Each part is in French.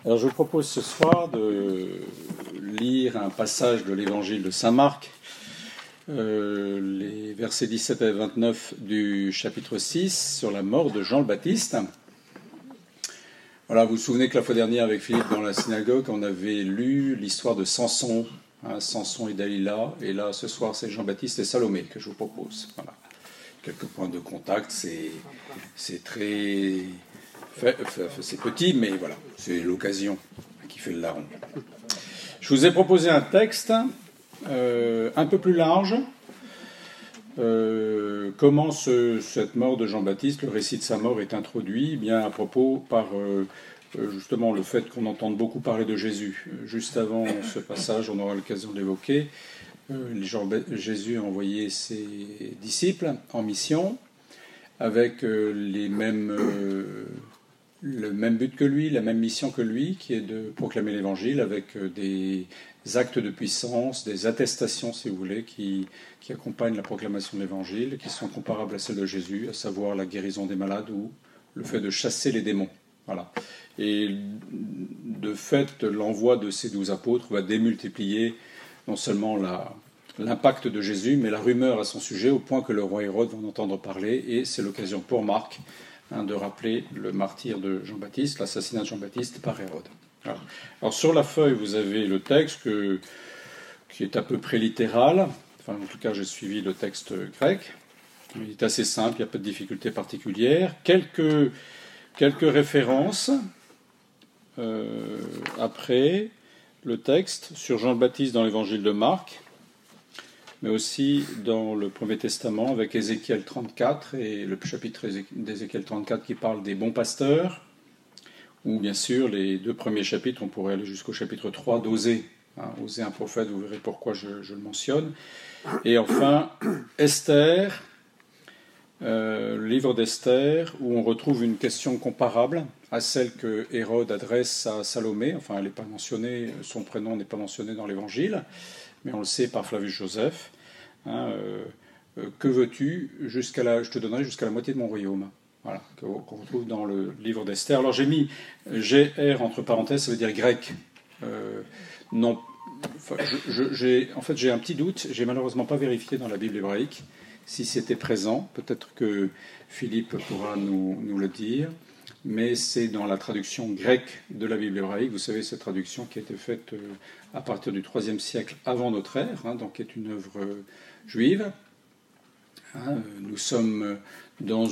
Alors je vous propose ce soir de lire un passage de l'évangile de saint Marc, les versets 17 à 29 du chapitre 6 sur la mort de Jean le Baptiste. Voilà, vous vous souvenez que la fois dernière avec Philippe dans la synagogue, on avait lu l'histoire de Samson, Samson et Dalila, et là ce soir c'est Jean-Baptiste et Salomé que je vous propose. Voilà. Quelques points de contact, c'est très... c'est petit, mais voilà, c'est l'occasion qui fait le larron. Je vous ai proposé un texte un peu plus large. Comment cette mort de Jean-Baptiste, le récit de sa mort est introduit, bien à propos par justement le fait qu'on entende beaucoup parler de Jésus. Juste avant ce passage, on aura l'occasion d'évoquer. Jésus a envoyé ses disciples en mission avec le même but que lui, la même mission que lui, qui est de proclamer l'Évangile avec des actes de puissance, des attestations, si vous voulez, qui accompagnent la proclamation de l'Évangile, qui sont comparables à celles de Jésus, à savoir la guérison des malades ou le fait de chasser les démons. Voilà. Et de fait, l'envoi de ces 12 apôtres va démultiplier non seulement l'impact de Jésus, mais la rumeur à son sujet, au point que le roi Hérode va en entendre parler, et c'est l'occasion pour Marc de rappeler le martyre de Jean-Baptiste, l'assassinat de Jean-Baptiste par Hérode. Voilà. Alors sur la feuille, vous avez le texte qui est à peu près littéral. Enfin, en tout cas, j'ai suivi le texte grec. Il est assez simple, il n'y a pas de difficulté particulière. Quelques références après le texte sur Jean-Baptiste dans l'évangile de Marc, mais aussi dans le Premier Testament avec Ézéchiel 34 et le chapitre d'Ézéchiel 34 qui parle des bons pasteurs, ou bien sûr les deux premiers chapitres, on pourrait aller jusqu'au chapitre 3 d'Osée. Osée, un prophète, vous verrez pourquoi je le mentionne. Et enfin, Esther, le livre d'Esther, où on retrouve une question comparable à celle que Hérode adresse à Salomé. Enfin, elle n'est pas mentionnée, son prénom n'est pas mentionné dans l'Évangile, mais on le sait par Flavius Joseph. Que veux-tu je te donnerai jusqu'à la moitié de mon royaume. Voilà, qu'on retrouve dans le livre d'Esther. Alors j'ai mis GR entre parenthèses, ça veut dire grec. Non, enfin, j'ai un petit doute. J'ai malheureusement pas vérifié dans la Bible hébraïque si c'était présent. Peut-être que Philippe pourra nous le dire. Mais c'est dans la traduction grecque de la Bible hébraïque. Vous savez, cette traduction qui a été faite à partir du IIIe siècle avant notre ère, donc est une œuvre juive. Nous sommes dans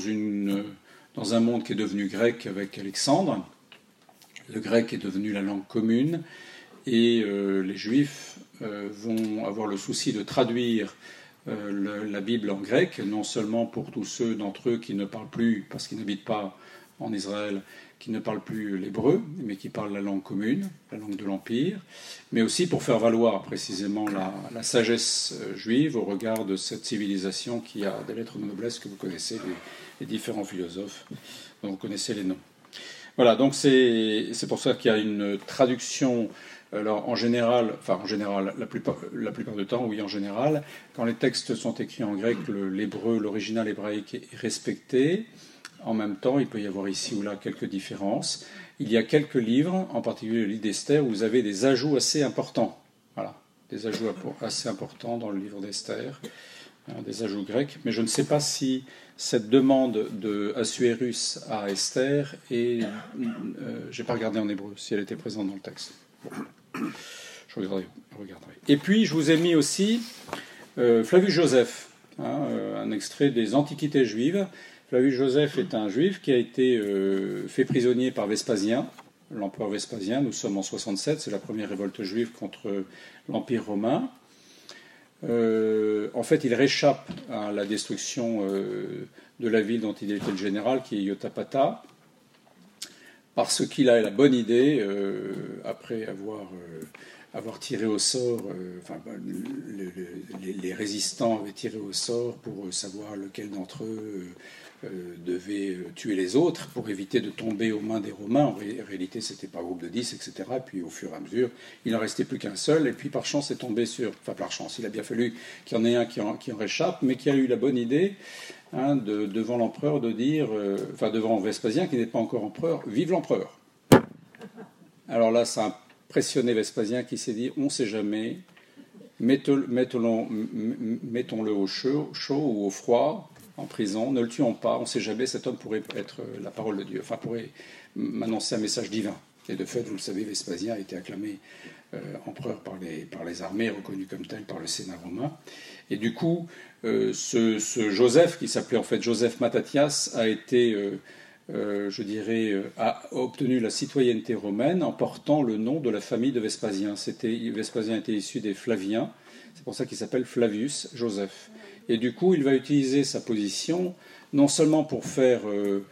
un monde qui est devenu grec avec Alexandre. Le grec est devenu la langue commune et les Juifs vont avoir le souci de traduire la Bible en grec, non seulement pour tous ceux d'entre eux qui ne parlent plus, parce qu'ils n'habitent pas en Israël, qui ne parlent plus l'hébreu, mais qui parlent la langue commune, la langue de l'Empire, mais aussi pour faire valoir précisément la sagesse juive au regard de cette civilisation qui a des lettres de noblesse que vous connaissez, les différents philosophes dont vous connaissez les noms. Voilà, donc c'est pour ça qu'il y a une traduction. Alors en général, la plupart du temps, oui, en général, quand les textes sont écrits en grec, l'hébreu, l'original hébraïque est respecté. En même temps, il peut y avoir ici ou là quelques différences. Il y a quelques livres, en particulier le livre d'Esther, où vous avez des ajouts assez importants. Voilà, des ajouts assez importants dans le livre d'Esther, des ajouts grecs. Mais je ne sais pas si cette demande de Assuérus à Esther je n'ai pas regardé en hébreu, si elle était présente dans le texte. Bon, je regarderai. Et puis, je vous ai mis aussi Flavius Joseph, un extrait des Antiquités juives. Flavius Joseph est un juif qui a été fait prisonnier par Vespasien, l'empereur Vespasien. Nous sommes en 67, c'est la première révolte juive contre l'Empire romain. En fait, il réchappe à la destruction de la ville dont il était le général, qui est Yotapata, parce qu'il a la bonne idée, après avoir tiré au sort, les résistants avaient tiré au sort pour savoir lequel d'entre eux devait tuer les autres pour éviter de tomber aux mains des Romains. En réalité, c'était par groupe de 10, etc. Et puis, au fur et à mesure, il n'en restait plus qu'un seul. Et puis, par chance, est tombé sur... Enfin, par chance, il a bien fallu qu'il y en ait un qui en réchappe, mais qui a eu la bonne idée, devant l'empereur, de dire... devant Vespasien, qui n'est pas encore empereur, « Vive l'empereur !» Alors là, ça a impressionné Vespasien qui s'est dit, on ne sait jamais, mettons-le au chaud ou au froid, en prison, ne le tuons pas, on ne sait jamais, cet homme pourrait être la parole de Dieu, enfin pourrait m'annoncer un message divin. Et de fait, vous le savez, Vespasien a été acclamé empereur par les armées, reconnu comme tel par le Sénat romain. Et du coup, ce Joseph, qui s'appelait en fait Joseph Mattathias, a été, a obtenu la citoyenneté romaine en portant le nom de la famille de Vespasien. Vespasien était issu des Flaviens, c'est pour ça qu'il s'appelle Flavius Joseph. Et du coup, il va utiliser sa position non seulement pour faire,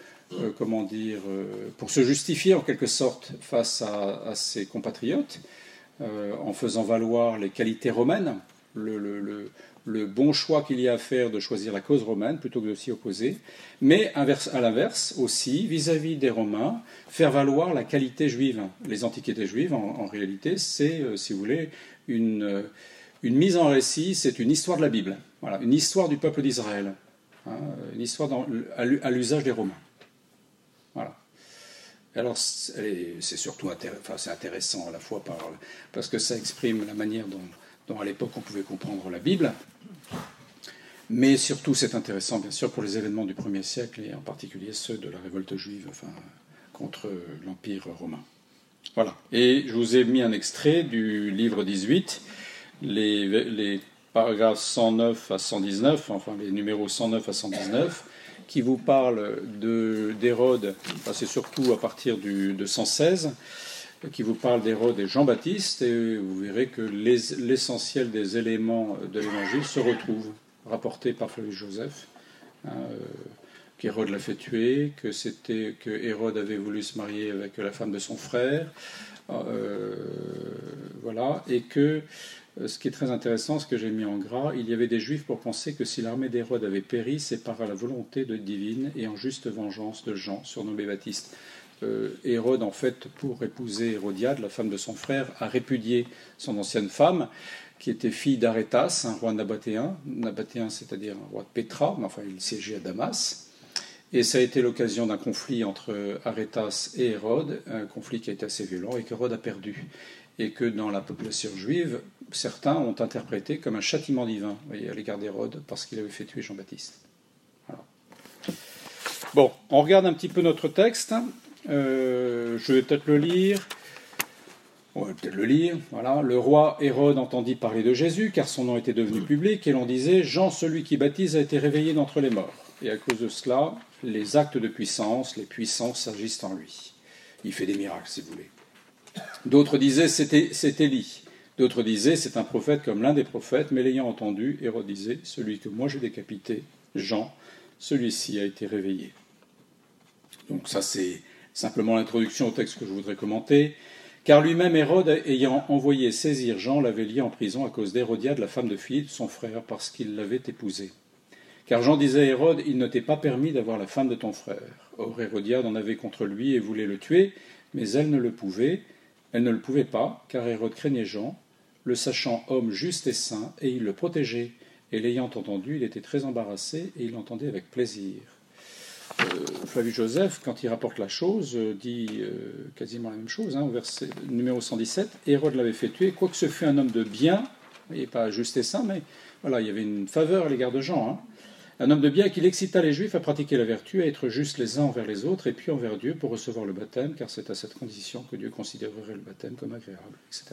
pour se justifier en quelque sorte face à ses compatriotes, en faisant valoir les qualités romaines, le bon choix qu'il y a à faire de choisir la cause romaine plutôt que de s'y opposer, mais à l'inverse aussi, vis-à-vis des Romains, faire valoir la qualité juive. Les antiquités juives, en réalité, c'est, si vous voulez, une mise en récit, c'est une histoire de la Bible, voilà, une histoire du peuple d'Israël, hein, une histoire à l'usage des Romains. Voilà. Alors, c'est surtout c'est intéressant à la fois parce que ça exprime la manière dont à l'époque on pouvait comprendre la Bible, mais surtout c'est intéressant bien sûr pour les événements du 1er siècle et en particulier ceux de la révolte juive contre l'Empire romain. Voilà. Et je vous ai mis un extrait du livre 18, les paragraphes 109 à 119, enfin les numéros 109 à 119, qui vous parle d'Hérode, c'est surtout à partir de 116, qui vous parle d'Hérode et Jean-Baptiste, et vous verrez que l'essentiel des éléments de l'Évangile se retrouvent, rapportés par Flavius Joseph, qu'Hérode l'a fait tuer, que Hérode avait voulu se marier avec la femme de son frère, voilà, et que ce qui est très intéressant, ce que j'ai mis en gras, il y avait des Juifs pour penser que si l'armée d'Hérode avait péri, c'est par la volonté divine et en juste vengeance de Jean, surnommé Baptiste. Hérode, en fait, pour épouser Hérodiade, la femme de son frère, a répudié son ancienne femme, qui était fille d'Arétas, un roi nabatéen, c'est-à-dire un roi de Pétra, mais enfin il siégeait à Damas. Et ça a été l'occasion d'un conflit entre Arétas et Hérode, un conflit qui a été assez violent et qu'Hérode a perdu. Et que dans la population juive, certains ont interprété comme un châtiment divin, vous voyez, à l'égard d'Hérode, parce qu'il avait fait tuer Jean-Baptiste. Voilà. Bon, on regarde un petit peu notre texte. Je vais peut-être le lire. On va peut-être le lire. Voilà. Le roi Hérode entendit parler de Jésus, car son nom était devenu public, et l'on disait « Jean, celui qui baptise, a été réveillé d'entre les morts. » Et à cause de cela, les actes de puissance, les puissances agissent en lui. Il fait des miracles, si vous voulez. D'autres disaient c'est Élie. D'autres disaient c'est un prophète comme l'un des prophètes, mais l'ayant entendu, Hérode disait celui que moi j'ai décapité, Jean, celui-ci a été réveillé. Donc ça c'est simplement l'introduction au texte que je voudrais commenter. Car lui-même Hérode, ayant envoyé saisir Jean, l'avait lié en prison à cause d'Hérodiade, la femme de Philippe, son frère, parce qu'il l'avait épousée. Car Jean disait à Hérode, il ne t'est pas permis d'avoir la femme de ton frère. Or Hérodiade en avait contre lui et voulait le tuer, mais elle ne le pouvait pas, car Hérode craignait Jean, le sachant homme juste et saint, et il le protégeait. Et l'ayant entendu, il était très embarrassé, et il l'entendait avec plaisir. Flavius Joseph, quand il rapporte la chose, dit quasiment la même chose, au verset numéro 117. Hérode l'avait fait tuer, quoique ce fût un homme de bien, et pas juste et saint, mais voilà, il y avait une faveur à l'égard de Jean. Un homme de bien qui excita les Juifs à pratiquer la vertu, à être justes les uns envers les autres, et puis envers Dieu pour recevoir le baptême, car c'est à cette condition que Dieu considérerait le baptême comme agréable, etc.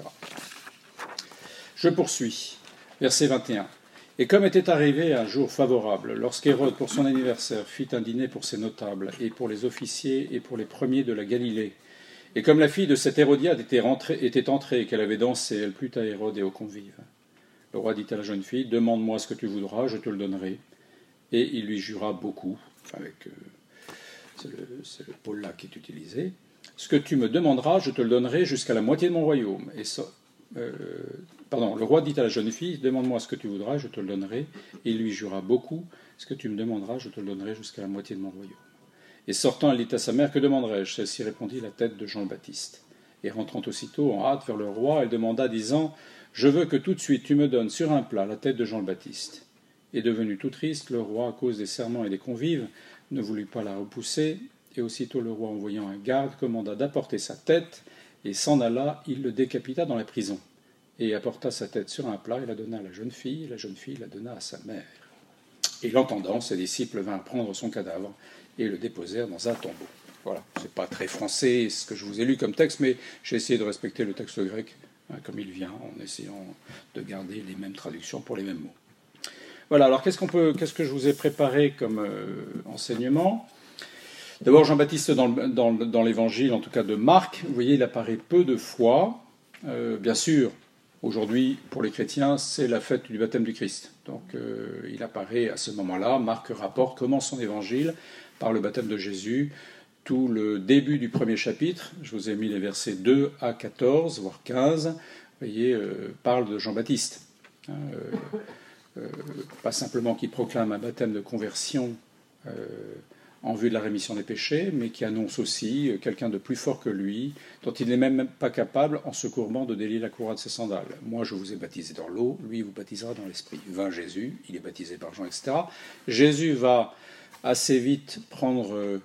Je poursuis. Verset 21. Et comme était arrivé un jour favorable, lorsqu'Hérode, pour son anniversaire, fit un dîner pour ses notables, et pour les officiers, et pour les premiers de la Galilée, et comme la fille de cette Hérodiade était entrée et qu'elle avait dansé, elle plut à Hérode et aux convives. Le roi dit à la jeune fille, « Demande-moi ce que tu voudras, je te le donnerai. » Et il lui jura beaucoup, c'est le pôle-là qui est utilisé. « Ce que tu me demanderas, je te le donnerai jusqu'à la moitié de mon royaume. » le roi dit à la jeune fille, « Demande-moi ce que tu voudras, je te le donnerai. » Et il lui jura beaucoup, « Ce que tu me demanderas, je te le donnerai jusqu'à la moitié de mon royaume. » Et sortant, elle dit à sa mère, « Que demanderai-je » Celle-ci répondit, « La tête de Jean le Baptiste. » Et rentrant aussitôt en hâte vers le roi, elle demanda, disant, « Je veux que tout de suite tu me donnes sur un plat la tête de Jean le Baptiste. » Et devenu tout triste, le roi, à cause des serments et des convives, ne voulut pas la repousser, et aussitôt le roi, envoyant un garde, commanda d'apporter sa tête, et s'en alla, il le décapita dans la prison, et apporta sa tête sur un plat et la donna à la jeune fille la donna à sa mère. Et l'entendant, ses disciples vinrent prendre son cadavre et le déposèrent dans un tombeau. Voilà, c'est pas très français ce que je vous ai lu comme texte, mais j'ai essayé de respecter le texte grec comme il vient, en essayant de garder les mêmes traductions pour les mêmes mots. Voilà, alors qu'est-ce que je vous ai préparé comme enseignement ? D'abord, Jean-Baptiste dans l'évangile, en tout cas de Marc, vous voyez, il apparaît peu de fois. Bien sûr, aujourd'hui, pour les chrétiens, c'est la fête du baptême du Christ. Donc, il apparaît à ce moment-là. Marc rapporte comment son évangile, par le baptême de Jésus, tout le début du premier chapitre, je vous ai mis les versets 2 à 14, voire 15, vous voyez, parle de Jean-Baptiste. Pas simplement qu'il proclame un baptême de conversion en vue de la rémission des péchés, mais qui annonce aussi quelqu'un de plus fort que lui, dont il n'est même pas capable, en se courbant, de délier la courroie de ses sandales. Moi, je vous ai baptisé dans l'eau, lui, il vous baptisera dans l'esprit. Vint Jésus, il est baptisé par Jean, etc. Jésus va assez vite prendre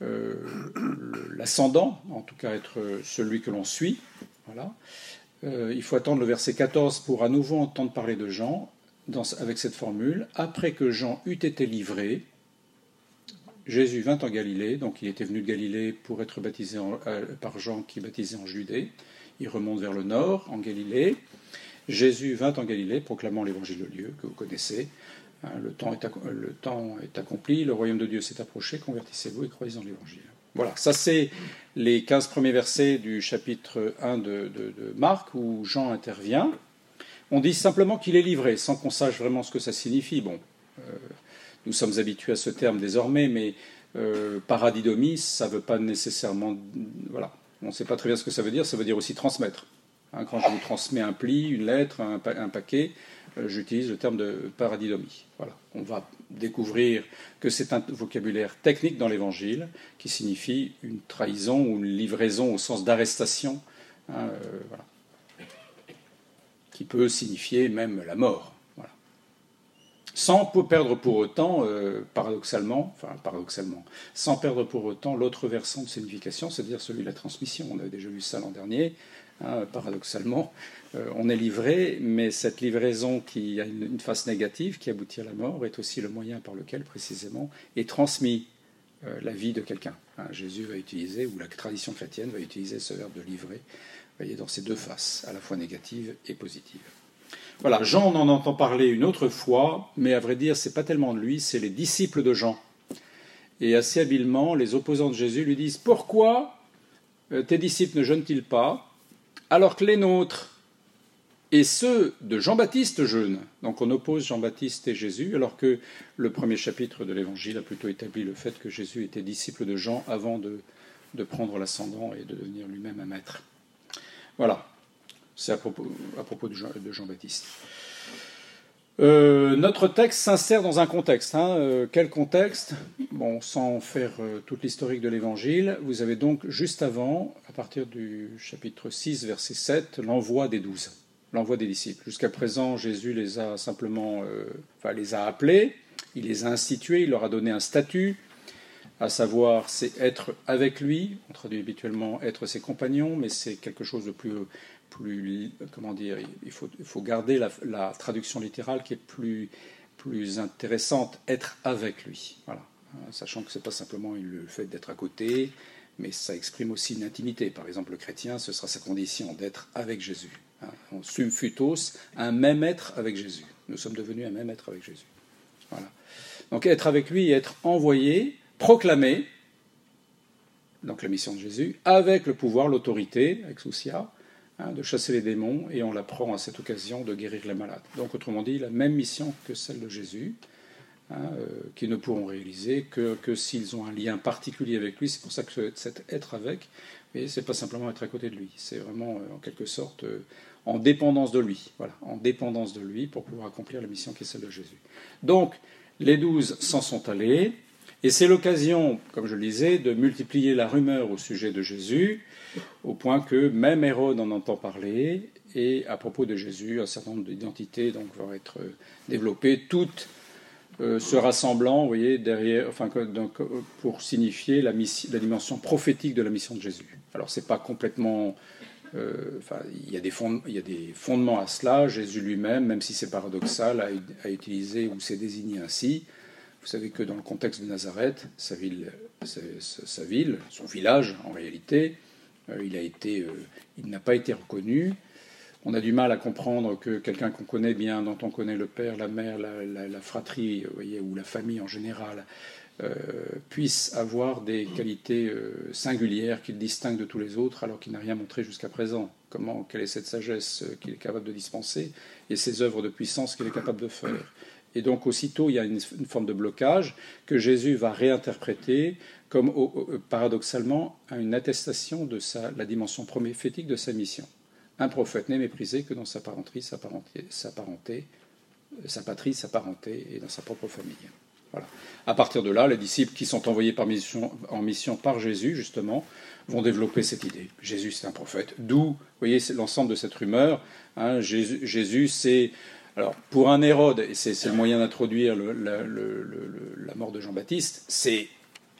l'ascendant, en tout cas être celui que l'on suit. Voilà. Il faut attendre le verset 14 pour à nouveau entendre parler de Jean, avec cette formule. Après que Jean eut été livré, Jésus vint en Galilée, donc il était venu de Galilée pour être baptisé par Jean qui baptisait en Judée. Il remonte vers le nord, en Galilée. Jésus vint en Galilée, proclamant l'évangile de Dieu, que vous connaissez. Le temps est accompli, le royaume de Dieu s'est approché, convertissez-vous et croyez en l'évangile. Voilà, ça c'est les 15 premiers versets du chapitre 1 de Marc, où Jean intervient. On dit simplement qu'il est livré, sans qu'on sache vraiment ce que ça signifie. Bon, nous sommes habitués à ce terme désormais, mais paradidomis, ça ne veut pas nécessairement... Voilà, on ne sait pas très bien ce que ça veut dire aussi transmettre. Quand je vous transmets un pli, une lettre, un paquet, j'utilise le terme de paradidomie. Voilà. On va découvrir que c'est un vocabulaire technique dans l'Évangile qui signifie une trahison ou une livraison au sens d'arrestation, voilà. Qui peut signifier même la mort. Voilà. Sans perdre pour autant, paradoxalement, sans perdre pour autant l'autre versant de signification, c'est-à-dire celui de la transmission. On avait déjà vu ça l'an dernier. Paradoxalement, on est livré, mais cette livraison qui a une face négative, qui aboutit à la mort, est aussi le moyen par lequel, précisément, est transmis la vie de quelqu'un. Jésus va utiliser, ou la tradition chrétienne va utiliser ce verbe de livrer, vous voyez, dans ces deux faces, à la fois négative et positive. Voilà, Jean, on en entend parler une autre fois, mais à vrai dire, ce n'est pas tellement de lui, c'est les disciples de Jean. Et assez habilement, les opposants de Jésus lui disent « Pourquoi tes disciples ne jeûnent-ils pas alors que les nôtres et ceux de Jean-Baptiste jeûnent ?» Donc on oppose Jean-Baptiste et Jésus, alors que le premier chapitre de l'Évangile a plutôt établi le fait que Jésus était disciple de Jean avant de prendre l'ascendant et de devenir lui-même un maître. Voilà, c'est à propos de Jean-Baptiste. Notre texte s'insère dans un contexte. Quel contexte ? Bon, sans faire toute l'historique de l'Évangile, vous avez donc juste avant, à partir du chapitre 6, verset 7, l'envoi des 12, l'envoi des disciples. Jusqu'à présent, Jésus les a simplement, les a appelés, il les a institués, il leur a donné un statut, à savoir, c'est être avec lui, on traduit habituellement être ses compagnons, mais c'est quelque chose de plus comment dire, il faut garder la traduction littérale qui est plus intéressante, être avec lui. Voilà. Sachant que ce n'est pas simplement le fait d'être à côté, mais ça exprime aussi une intimité. Par exemple, le chrétien, ce sera sa condition d'être avec Jésus. On sum futos, un même être avec Jésus. Nous sommes devenus un même être avec Jésus. Voilà. Donc être avec lui et être envoyé, proclamé, donc la mission de Jésus, avec le pouvoir, l'autorité, exousia, de chasser les démons, et on l'apprend à cette occasion de guérir les malades. Donc, autrement dit, la même mission que celle de Jésus, qu'ils ne pourront réaliser que s'ils ont un lien particulier avec lui. C'est pour ça que cet être avec, et c'est pas simplement être à côté de lui, c'est vraiment en quelque sorte en dépendance de lui, voilà, en dépendance de lui pour pouvoir accomplir la mission qui est celle de Jésus. Donc, les 12 s'en sont allés, et c'est l'occasion, comme je le disais, de multiplier la rumeur au sujet de Jésus, au point que même Hérode en entend parler, et à propos de Jésus, un certain nombre d'identités donc, vont être développées, toutes se rassemblant, vous voyez, derrière, enfin, donc, pour signifier la dimension prophétique de la mission de Jésus. Alors, c'est pas complètement... il y a des fondements à cela. Jésus lui-même, même si c'est paradoxal, a utilisé ou s'est désigné ainsi. Vous savez que dans le contexte de Nazareth, sa ville, son village, en réalité, il n'a pas été reconnu. On a du mal à comprendre que quelqu'un qu'on connaît bien, dont on connaît le père, la mère, la fratrie, vous voyez, ou la famille en général, puisse avoir des qualités singulières qui le distinguent de tous les autres, alors qu'il n'a rien montré jusqu'à présent. Quelle est cette sagesse qu'il est capable de dispenser et ces œuvres de puissance qu'il est capable de faire. Et donc aussitôt, il y a une forme de blocage que Jésus va réinterpréter comme, paradoxalement, une attestation de la dimension prophétique de sa mission. Un prophète n'est méprisé que dans sa patrie, sa parenté et dans sa propre famille. Voilà. À partir de là, les disciples qui sont envoyés en mission par Jésus, justement, vont développer cette idée. Jésus, c'est un prophète. D'où, vous voyez, c'est l'ensemble de cette rumeur. Hein, Jésus, c'est... Alors, pour un Hérode, et c'est le moyen d'introduire la mort de Jean-Baptiste, c'est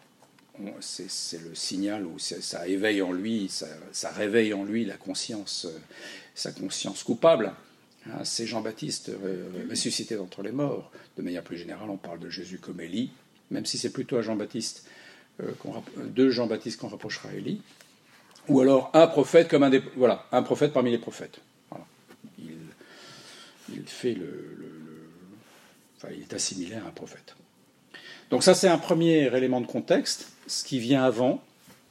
le signal où ça éveille en lui, ça réveille en lui sa conscience coupable. Hein, c'est Jean-Baptiste ressuscité d'entre les morts. De manière plus générale, on parle de Jésus comme Élie, même si c'est plutôt à Jean-Baptiste de Jean-Baptiste qu'on rapprochera Élie, ou alors un prophète comme un prophète parmi les prophètes. Voilà. Il fait il est assimilé à un prophète. Donc ça, c'est un premier élément de contexte, ce qui vient avant,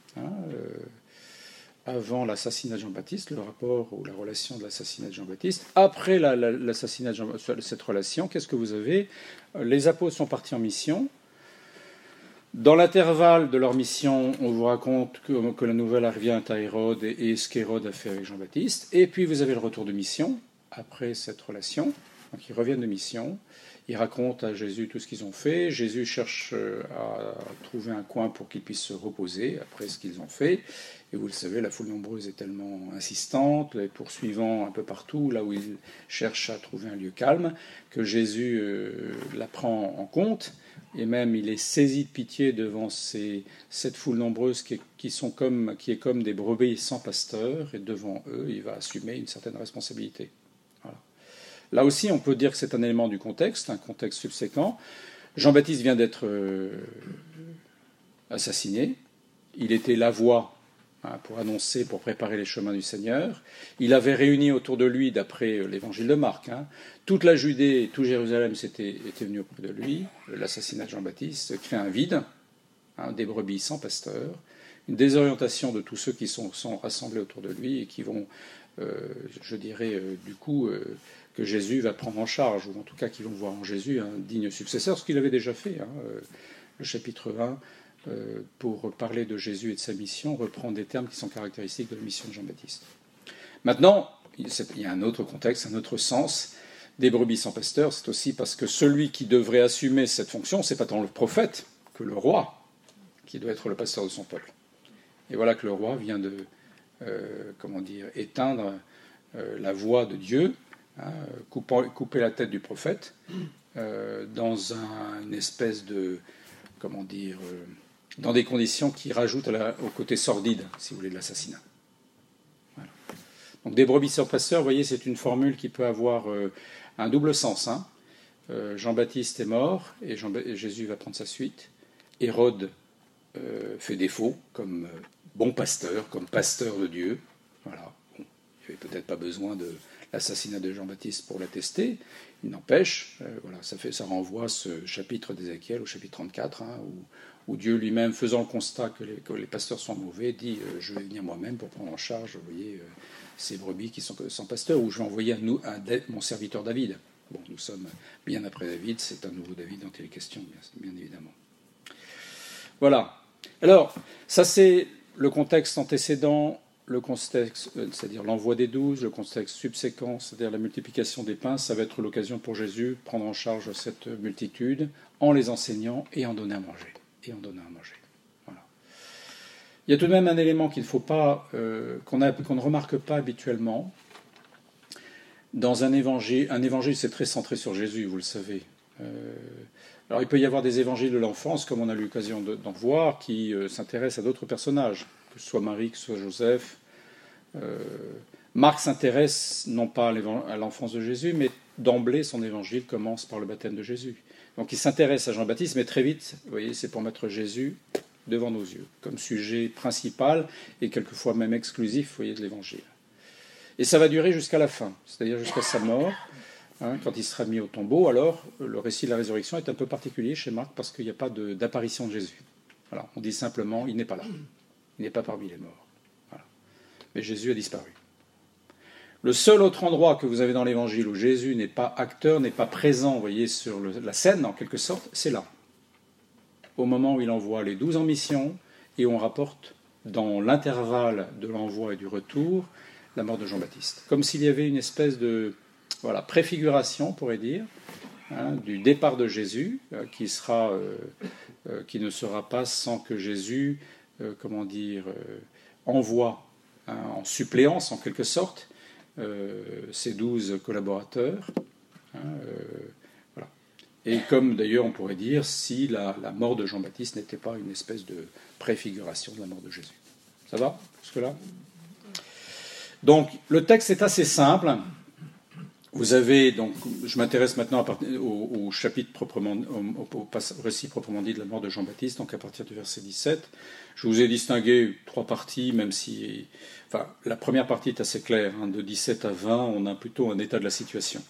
avant l'assassinat de Jean-Baptiste, le rapport ou la relation de l'assassinat de Jean-Baptiste. Après l'assassinat de Jean-Baptiste, cette relation, qu'est-ce que vous avez? Les apôtres sont partis en mission. Dans l'intervalle de leur mission, on vous raconte que la nouvelle revient à Hérode et ce qu'Hérode a fait avec Jean-Baptiste. Et puis vous avez le retour de mission, après cette relation. Donc ils reviennent de mission. Ils racontent à Jésus tout ce qu'ils ont fait. Jésus cherche à trouver un coin pour qu'ils puissent se reposer après ce qu'ils ont fait. Et vous le savez, la foule nombreuse est tellement insistante, les poursuivant un peu partout, là où ils cherchent à trouver un lieu calme, que Jésus la prend en compte. Et même, il est saisi de pitié devant cette foule nombreuse qui est comme des brebis sans pasteur. Et devant eux, il va assumer une certaine responsabilité. Voilà. Là aussi, on peut dire que c'est un élément du contexte, un contexte subséquent. Jean-Baptiste vient d'être assassiné. Il était la voix pour annoncer, pour préparer les chemins du Seigneur. Il avait réuni autour de lui, d'après l'évangile de Marc, toute la Judée et tout Jérusalem était venu auprès de lui. L'assassinat de Jean-Baptiste crée un vide, des brebis sans pasteur, une désorientation de tous ceux qui sont rassemblés autour de lui et qui vont, je dirais, du coup, que Jésus va prendre en charge, ou en tout cas qui vont voir en Jésus un digne successeur, ce qu'il avait déjà fait. Le chapitre 1, pour parler de Jésus et de sa mission, reprend des termes qui sont caractéristiques de la mission de Jean-Baptiste. Maintenant, il y a un autre contexte, un autre sens. Des brebis sans pasteur, c'est aussi parce que celui qui devrait assumer cette fonction, c'est pas tant le prophète que le roi, qui doit être le pasteur de son peuple. Et voilà que le roi vient de, éteindre la voix de Dieu, couper la tête du prophète, dans une espèce de, dans des conditions qui rajoutent au côté sordide, si vous voulez, de l'assassinat. Voilà. Donc des brebis sans pasteur, vous voyez, c'est une formule qui peut avoir un double sens. Jean-Baptiste est mort et Jésus va prendre sa suite. Hérode fait défaut comme bon pasteur, comme pasteur de Dieu. Voilà. Bon, il n'y avait peut-être pas besoin de l'assassinat de Jean-Baptiste pour l'attester. Il n'empêche, ça renvoie ce chapitre d'Ézéchiel au chapitre 34, où Dieu lui-même, faisant le constat que les pasteurs sont mauvais, dit « Je vais venir moi-même pour prendre en charge, vous voyez, ces brebis qui sont sans pasteur, ou je vais envoyer mon serviteur David. » Bon, nous sommes bien après David, c'est un nouveau David dont il est question, bien évidemment. Voilà. Alors, ça c'est le contexte antécédent, le contexte, c'est-à-dire l'envoi des 12, le contexte subséquent, c'est-à-dire la multiplication des pains, ça va être l'occasion pour Jésus de prendre en charge cette multitude en les enseignant et en donnant à manger. Voilà. Il y a tout de même un élément qu'il ne faut pas, qu'on ne remarque pas habituellement. Dans un évangile c'est très centré sur Jésus, vous le savez. Alors il peut y avoir des évangiles de l'enfance, comme on a eu l'occasion d'en voir, qui s'intéressent à d'autres personnages, que ce soit Marie, que ce soit Joseph. Marc s'intéresse non pas à l'enfance de Jésus, mais d'emblée son évangile commence par le baptême de Jésus. Donc il s'intéresse à Jean-Baptiste, mais très vite, vous voyez, c'est pour mettre Jésus devant nos yeux, comme sujet principal et quelquefois même exclusif, vous voyez, de l'évangile. Et ça va durer jusqu'à la fin, c'est-à-dire jusqu'à sa mort, quand il sera mis au tombeau. Alors, le récit de la résurrection est un peu particulier chez Marc parce qu'il n'y a pas d'apparition de Jésus. Voilà, on dit simplement, il n'est pas là, il n'est pas parmi les morts. Voilà. Mais Jésus a disparu. Le seul autre endroit que vous avez dans l'Évangile où Jésus n'est pas acteur, n'est pas présent, vous voyez, sur la scène, en quelque sorte, c'est là. Au moment où il envoie les 12 en mission, et on rapporte, dans l'intervalle de l'envoi et du retour, la mort de Jean-Baptiste. Comme s'il y avait une espèce de préfiguration, on pourrait dire, du départ de Jésus, qui ne sera pas sans que Jésus, envoie en suppléance, en quelque sorte, ses 12 collaborateurs. Voilà. Et comme d'ailleurs on pourrait dire si la mort de Jean-Baptiste n'était pas une espèce de préfiguration de la mort de Jésus. Ça va jusque-là? Donc le texte est assez simple. Vous avez donc, je m'intéresse maintenant au chapitre proprement, au récit proprement dit de la mort de Jean-Baptiste, donc à partir du verset 17. Je vous ai distingué 3 parties, même si, la première partie est assez claire, de 17 à 20, on a plutôt un état de la situation.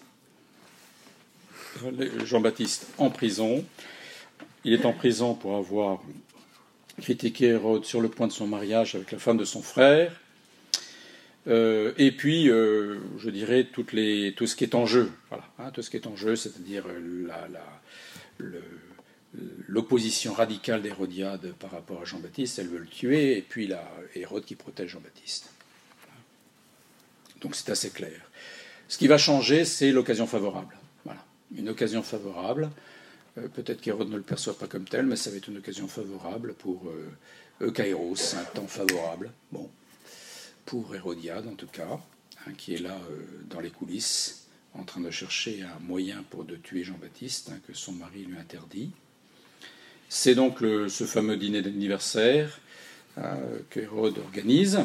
Jean-Baptiste en prison, il est en prison pour avoir critiqué Hérode sur le point de son mariage avec la femme de son frère. Et puis, je dirais, tout ce qui est en jeu. Voilà, tout ce qui est en jeu, c'est-à-dire l'opposition radicale d'Hérodiade par rapport à Jean-Baptiste, elle veut le tuer, et puis Hérode qui protège Jean-Baptiste. Donc c'est assez clair. Ce qui va changer, c'est l'occasion favorable. Voilà, une occasion favorable. Peut-être qu'Hérode ne le perçoit pas comme tel, mais ça va être une occasion favorable pour Eukairos, un temps favorable. Bon. Pour Hérodiade en tout cas, qui est là dans les coulisses, en train de chercher un moyen de tuer Jean-Baptiste, que son mari lui interdit. C'est donc ce fameux dîner d'anniversaire que Hérode organise,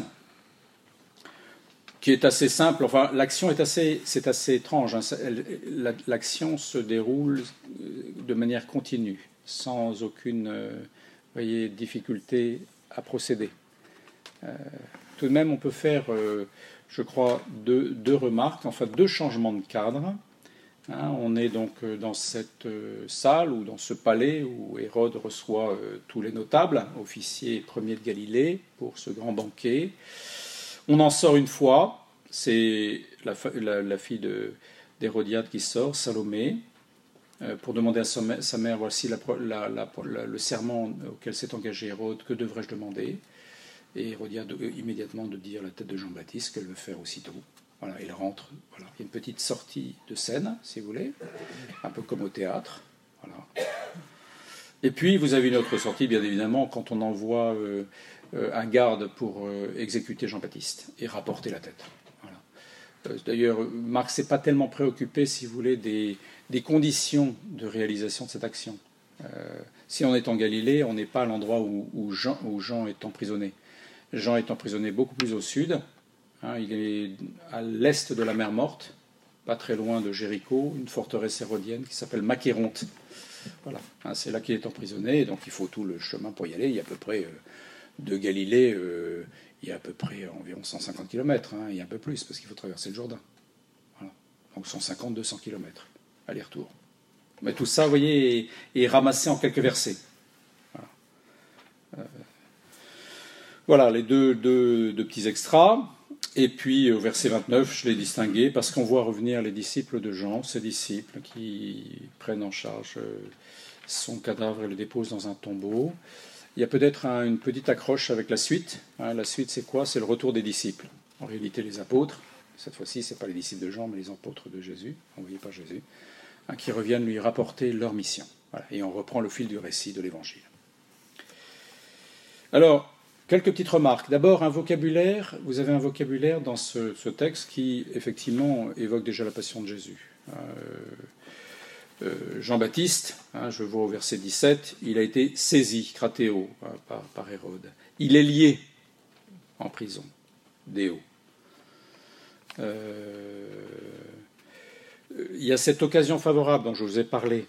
qui est assez simple. Enfin, l'action c'est assez étrange. L'action se déroule de manière continue, sans aucune difficulté à procéder. Tout de même, on peut faire, je crois, deux remarques, enfin 2 changements de cadre. On est donc dans cette salle ou dans ce palais où Hérode reçoit tous les notables, officiers premiers de Galilée, pour ce grand banquet. On en sort une fois, c'est la fille d'Hérodiade qui sort, Salomé, pour demander à sa mère, voici le serment auquel s'est engagé Hérode, que devrais-je demander ? Et Hérodiade immédiatement de dire la tête de Jean-Baptiste, qu'elle veut faire aussitôt. Voilà, il rentre. Voilà. Il y a une petite sortie de scène, si vous voulez, un peu comme au théâtre. Voilà. Et puis, vous avez une autre sortie, bien évidemment, quand on envoie un garde pour exécuter Jean-Baptiste et rapporter la tête. Voilà. D'ailleurs, Marc ne s'est pas tellement préoccupé, si vous voulez, des conditions de réalisation de cette action. Si on est en Galilée, on n'est pas à l'endroit où Jean est emprisonné. Jean est emprisonné beaucoup plus au sud. Il est à l'est de la mer Morte, pas très loin de Jéricho, une forteresse hérodienne qui s'appelle Machéronte. Voilà, c'est là qu'il est emprisonné, donc il faut tout le chemin pour y aller. Il y a à peu près de Galilée, il y a à peu près environ 150 km, il y a un peu plus, parce qu'il faut traverser le Jourdain. Voilà. Donc 150-200 km, aller-retour. Mais tout ça, vous voyez, est ramassé en quelques versets. Voilà les deux petits extras. Et puis au verset 29, je l'ai distingué parce qu'on voit revenir les disciples de Jean, ces disciples qui prennent en charge son cadavre et le déposent dans un tombeau. Il y a peut-être une petite accroche avec la suite. La suite, c'est quoi? C'est le retour des disciples. En réalité, les apôtres. Cette fois-ci, ce n'est pas les disciples de Jean, mais les apôtres de Jésus, envoyés par Jésus, qui reviennent lui rapporter leur mission. Voilà. Et on reprend le fil du récit de l'Évangile. Alors, quelques petites remarques. D'abord, vous avez un vocabulaire dans ce texte qui, effectivement, évoque déjà la passion de Jésus. Jean-Baptiste, je vois au verset 17, il a été saisi, kratéo, par Hérode. Il est lié en prison, déo. Il y a cette occasion favorable dont je vous ai parlé.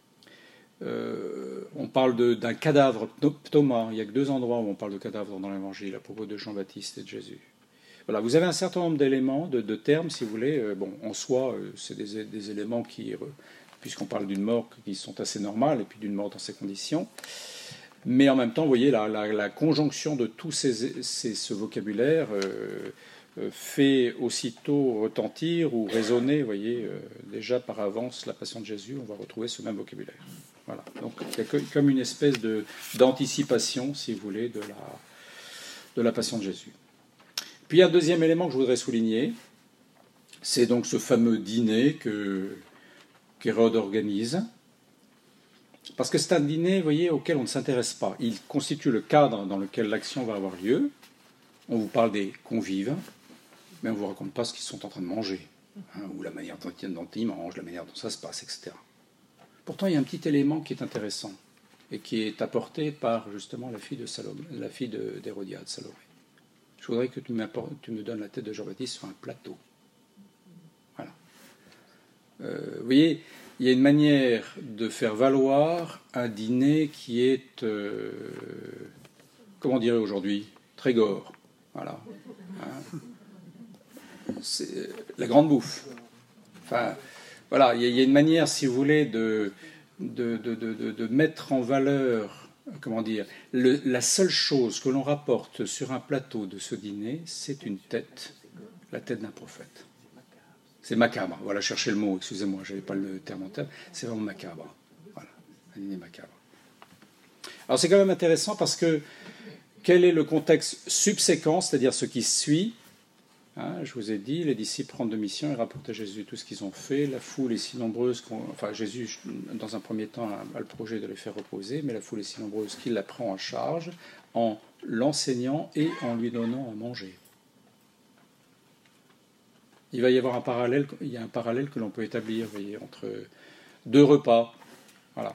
On parle d'un cadavre, pneuma. Il n'y a que 2 endroits où on parle de cadavre dans l'Évangile à propos de Jean-Baptiste et de Jésus. Voilà, vous avez un certain nombre d'éléments, de termes, si vous voulez. En soi, c'est des éléments qui, puisqu'on parle d'une mort, qui sont assez normales, et puis d'une mort dans ces conditions. Mais en même temps, vous voyez, la conjonction de tout ce vocabulaire fait aussitôt retentir ou résonner, vous voyez, déjà par avance la passion de Jésus, on va retrouver ce même vocabulaire. Voilà. Donc il y a comme une espèce d'anticipation, si vous voulez, de la passion de Jésus. Puis il y a un deuxième élément que je voudrais souligner, c'est donc ce fameux dîner qu'Hérode organise. Parce que c'est un dîner, vous voyez, auquel on ne s'intéresse pas. Il constitue le cadre dans lequel l'action va avoir lieu. On vous parle des convives, mais on ne vous raconte pas ce qu'ils sont en train de manger, ou la manière dont ils mangent, la manière dont ça se passe, etc. Pourtant, il y a un petit élément qui est intéressant et qui est apporté par justement la fille d'Hérodiade, Salomé. Je voudrais que tu me donnes la tête de Jean-Baptiste sur un plateau. Voilà. Vous voyez, il y a une manière de faire valoir un dîner qui est, comment on dirait aujourd'hui, très gore. Voilà. C'est la grande bouffe. Enfin, voilà, il y a une manière, si vous voulez, de mettre en valeur, comment dire, la seule chose que l'on rapporte sur un plateau de ce dîner, c'est une tête, la tête d'un prophète. C'est macabre. Voilà, cherchez le mot, excusez-moi, je n'avais pas le terme en tête. C'est vraiment macabre. Voilà, un dîner macabre. Alors c'est quand même intéressant parce que quel est le contexte subséquent, c'est-à-dire ce qui suit? Je vous ai dit, les disciples rentrent de mission et rapportent à Jésus tout ce qu'ils ont fait. La foule est si nombreuse Jésus, dans un premier temps, a le projet de les faire reposer, mais la foule est si nombreuse qu'il la prend en charge en l'enseignant et en lui donnant à manger. Il va y avoir un parallèle que l'on peut établir, vous voyez, entre 2 repas. Voilà.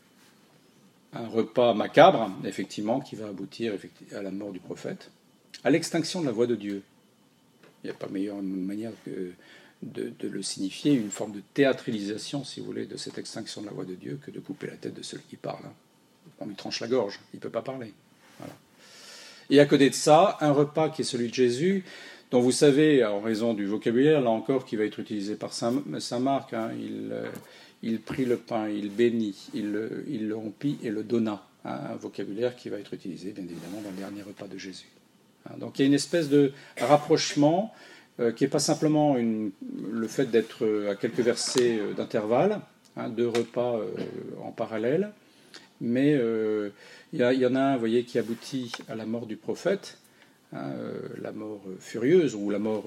Un repas macabre, effectivement, qui va aboutir à la mort du prophète, à l'extinction de la voix de Dieu. Il n'y a pas meilleure manière que de le signifier, une forme de théâtralisation, si vous voulez, de cette extinction de la voix de Dieu, que de couper la tête de celui qui parle. On lui tranche la gorge, il ne peut pas parler. Voilà. Et à côté de ça, un repas qui est celui de Jésus, dont vous savez, en raison du vocabulaire, là encore, qui va être utilisé par saint Marc, il prit le pain, il bénit, il le rompit et le donna. Un vocabulaire qui va être utilisé, bien évidemment, dans le dernier repas de Jésus. Donc il y a une espèce de rapprochement qui n'est pas simplement le fait d'être à quelques versets d'intervalle, 2 repas en parallèle, mais il y en a un, vous voyez, qui aboutit à la mort du prophète, la mort furieuse, ou la mort,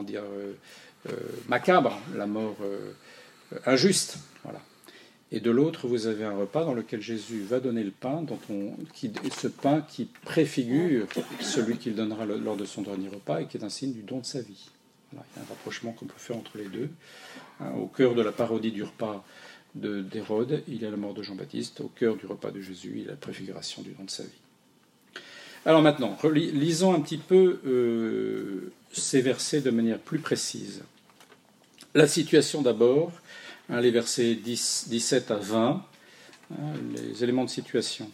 macabre, la mort injuste. Voilà. Et de l'autre, vous avez un repas dans lequel Jésus va donner le pain, ce pain qui préfigure celui qu'il donnera lors de son dernier repas et qui est un signe du don de sa vie. Voilà, il y a un rapprochement qu'on peut faire entre les deux. Au cœur de la parodie du repas d'Hérode, il y a la mort de Jean-Baptiste. Au cœur du repas de Jésus, il y a la préfiguration du don de sa vie. Alors maintenant, lisons un petit peu ces versets de manière plus précise. La situation d'abord, les versets 17 à 20, les éléments de situation.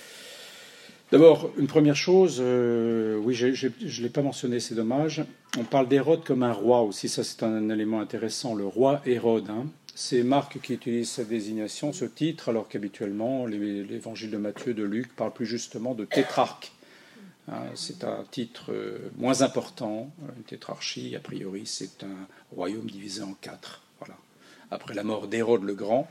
D'abord, une première chose, oui, je ne l'ai pas mentionné, c'est dommage. On parle d'Hérode comme un roi aussi, ça c'est un élément intéressant, le roi Hérode. C'est Marc qui utilise cette désignation, ce titre, alors qu'habituellement, l'évangile de Matthieu, de Luc, parle plus justement de tétrarque. C'est un titre moins important. Une tétrarchie, a priori, c'est un royaume divisé en 4. Voilà. Après la mort d'Hérode le Grand,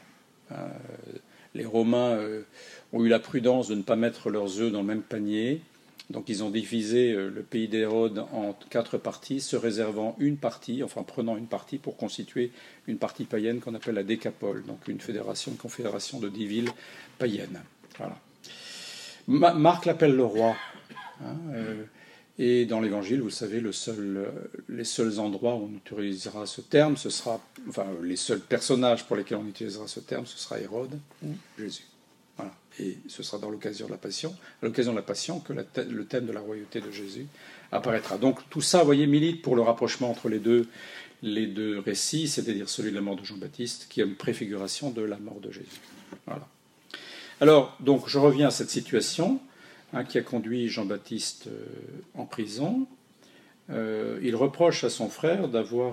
les Romains ont eu la prudence de ne pas mettre leurs œufs dans le même panier. Donc ils ont divisé le pays d'Hérode en 4 parties, se réservant une partie, enfin prenant une partie pour constituer une partie païenne qu'on appelle la Décapole, donc une confédération de 10 villes païennes. Voilà. Marc l'appelle le roi. Et dans l'Évangile, vous savez, les seuls endroits où on utilisera ce terme, ce sera, enfin, les seuls personnages pour lesquels on utilisera ce terme, ce sera Hérode ou Jésus. Voilà. Et ce sera dans l'occasion de la Passion, à l'occasion de la Passion, que le thème de la royauté de Jésus apparaîtra. Donc tout ça, vous voyez, milite pour le rapprochement entre les deux récits, c'est-à-dire celui de la mort de Jean-Baptiste, qui est une préfiguration de la mort de Jésus. Voilà. Alors, donc, je reviens à cette situation qui a conduit Jean-Baptiste en prison. Il reproche à son frère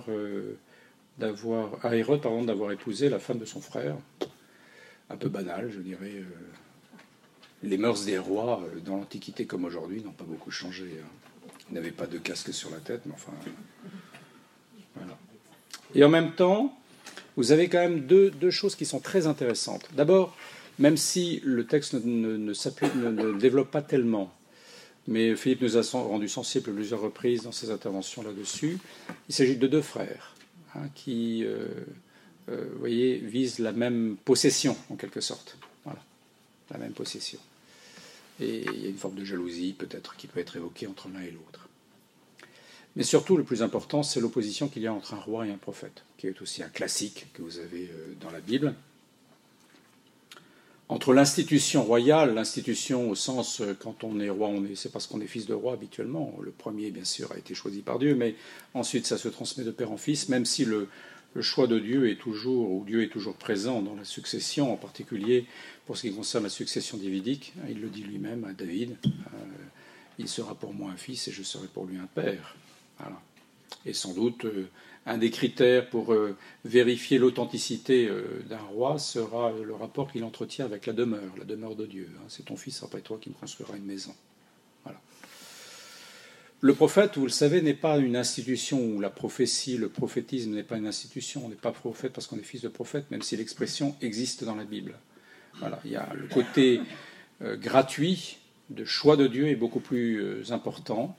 à Hérode, d'avoir épousé la femme de son frère. Un peu banal, je dirais. Les mœurs des rois, dans l'Antiquité comme aujourd'hui, n'ont pas beaucoup changé. Ils n'avaient pas de casque sur la tête, mais enfin... Voilà. Et en même temps, vous avez quand même deux choses qui sont très intéressantes. D'abord, même si le texte ne développe pas tellement, mais Philippe nous a rendu sensibles à plusieurs reprises dans ses interventions là-dessus, il s'agit de deux frères qui, vous voyez, visent la même possession, en quelque sorte. Voilà, la même possession. Et il y a une forme de jalousie, peut-être, qui peut être évoquée entre l'un et l'autre. Mais surtout, le plus important, c'est l'opposition qu'il y a entre un roi et un prophète, qui est aussi un classique que vous avez dans la Bible. Entre l'institution royale, l'institution au sens quand on est roi, c'est parce qu'on est fils de roi habituellement. Le premier, bien sûr, a été choisi par Dieu, mais ensuite ça se transmet de père en fils, même si le choix de Dieu est toujours présent dans la succession, en particulier pour ce qui concerne la succession davidique. Il le dit lui-même à David, il sera pour moi un fils et je serai pour lui un père. Voilà. Et sans doute, un des critères pour vérifier l'authenticité d'un roi sera le rapport qu'il entretient avec la demeure de Dieu. C'est ton fils après toi qui me construira une maison. Voilà. Le prophète, vous le savez, n'est pas une institution où la prophétie, le prophétisme n'est pas une institution. On n'est pas prophète parce qu'on est fils de prophète, même si l'expression existe dans la Bible. Voilà. Il y a le côté gratuit de choix de Dieu est beaucoup plus important.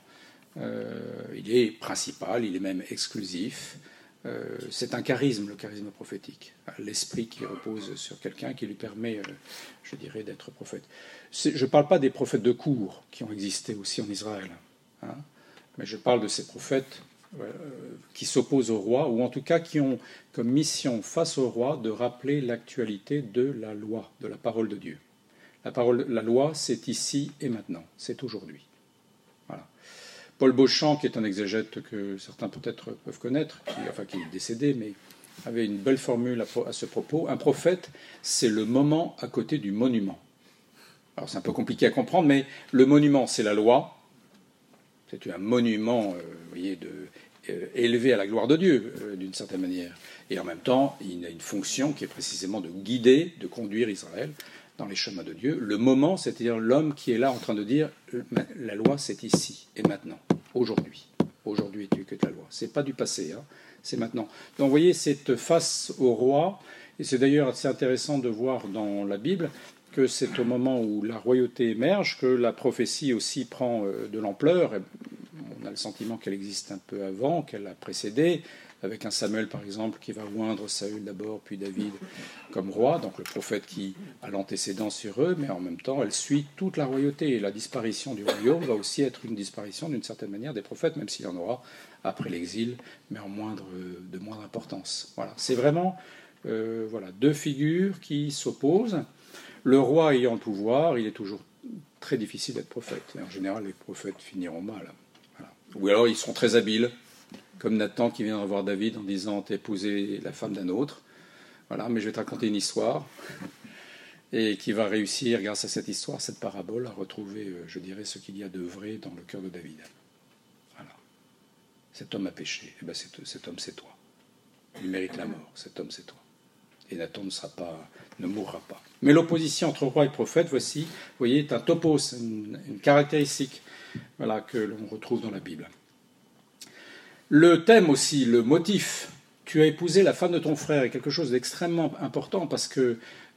Il est principal, il est même exclusif. C'est un charisme, le charisme prophétique. L'esprit qui repose sur quelqu'un qui lui permet, je dirais, d'être prophète. Je ne parle pas des prophètes de cour qui ont existé aussi en Israël, mais je parle de ces prophètes qui s'opposent au roi, ou en tout cas qui ont comme mission face au roi de rappeler l'actualité de la loi, de la parole de Dieu. La loi, c'est ici et maintenant, c'est aujourd'hui. Voilà. Paul Beauchamp, qui est un exégète que certains peut-être peuvent connaître, qui est décédé, mais avait une belle formule à ce propos. Un prophète, c'est le moment à côté du monument. Alors c'est un peu compliqué à comprendre, mais le monument, c'est la loi. C'est un monument, vous voyez, élevé à la gloire de Dieu, d'une certaine manière. Et en même temps, il a une fonction qui est précisément de guider, de conduire Israël dans les chemins de Dieu. Le moment, c'est-à-dire l'homme qui est là en train de dire la loi, c'est ici et maintenant, aujourd'hui. Aujourd'hui est-tu que ta loi. C'est pas du passé, c'est maintenant. Donc vous voyez, c'est face au roi, et c'est d'ailleurs assez intéressant de voir dans la Bible que c'est au moment où la royauté émerge que la prophétie aussi prend de l'ampleur. On a le sentiment qu'elle existe un peu avant, qu'elle a précédé, avec un Samuel, par exemple, qui va oindre Saül d'abord, puis David comme roi, donc le prophète qui a l'antécédent sur eux, mais en même temps, elle suit toute la royauté. Et la disparition du royaume va aussi être une disparition, d'une certaine manière, des prophètes, même s'il y en aura après l'exil, mais de moindre importance. Voilà. C'est vraiment deux figures qui s'opposent. Le roi ayant le pouvoir, il est toujours très difficile d'être prophète. Et en général, les prophètes finiront mal. Voilà. Ou alors, ils seront très habiles, comme Nathan qui vient revoir David en disant « t'as épousé la femme d'un autre ». Voilà, mais je vais te raconter une histoire. Et qui va réussir, grâce à cette histoire, cette parabole, à retrouver, je dirais, ce qu'il y a de vrai dans le cœur de David. Voilà. Cet homme a péché. Eh bien, cet homme, c'est toi. Il mérite la mort. Cet homme, c'est toi. Et Nathan ne mourra pas. Mais l'opposition entre roi et prophète, voici, vous voyez, est un topos, une caractéristique que l'on retrouve dans la Bible. Le thème aussi, le motif, tu as épousé la femme de ton frère, est quelque chose d'extrêmement important parce que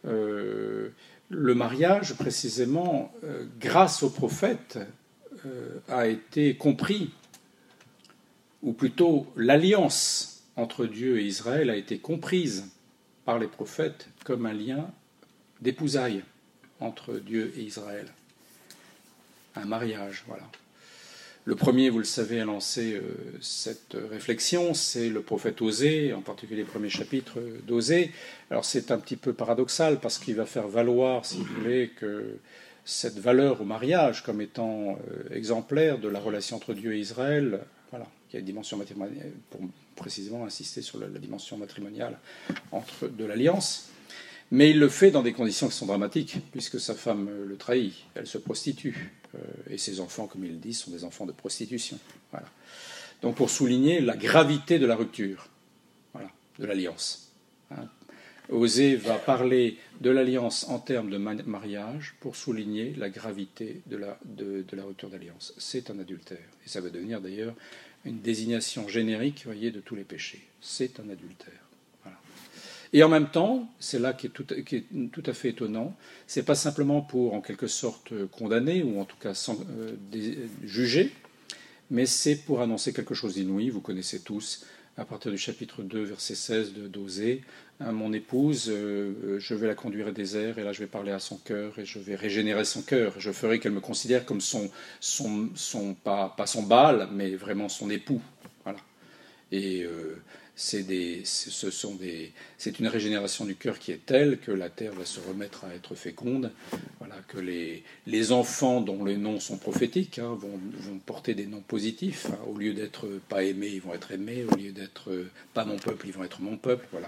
le mariage, précisément, grâce au prophète, a été compris, ou plutôt l'alliance entre Dieu et Israël a été comprise par les prophètes comme un lien d'épousailles entre Dieu et Israël. Un mariage, voilà. Le premier, vous le savez, à lancer cette réflexion, c'est le prophète Osée, en particulier les premiers chapitres d'Osée. Alors c'est un petit peu paradoxal parce qu'il va faire valoir, si vous voulez, que cette valeur au mariage comme étant exemplaire de la relation entre Dieu et Israël, voilà, il y a une dimension matrimoniale, pour précisément insister sur la dimension matrimoniale de l'alliance. Mais il le fait dans des conditions qui sont dramatiques, puisque sa femme le trahit, elle se prostitue, et ses enfants, comme il le dit, sont des enfants de prostitution. Voilà. Donc pour souligner la gravité de la rupture, voilà, de l'alliance. Osée va parler de l'alliance en termes de mariage pour souligner la gravité de la rupture d'alliance. C'est un adultère, et ça va devenir d'ailleurs une désignation générique, voyez, de tous les péchés. C'est un adultère. Et en même temps, c'est là qui est tout à fait étonnant, c'est pas simplement pour en quelque sorte condamner ou en tout cas juger, mais c'est pour annoncer quelque chose d'inouï. Vous connaissez tous, à partir du chapitre 2, verset 16 d'Osée, mon épouse, je vais la conduire au désert et là je vais parler à son cœur et je vais régénérer son cœur. Je ferai qu'elle me considère comme pas son Baal, mais vraiment son époux. Voilà. Et c'est une régénération du cœur qui est telle que la terre va se remettre à être féconde, voilà, que les enfants dont les noms sont prophétiques vont porter des noms positifs. Au lieu d'être pas aimés, ils vont être aimés. Au lieu d'être pas mon peuple, ils vont être mon peuple. Voilà,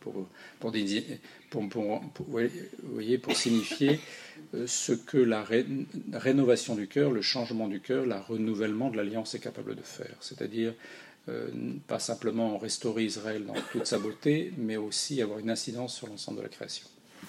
pour signifier ce que la rénovation du cœur, le changement du cœur, le renouvellement de l'alliance est capable de faire. C'est-à-dire pas simplement restaurer Israël dans toute sa beauté, mais aussi avoir une incidence sur l'ensemble de la création.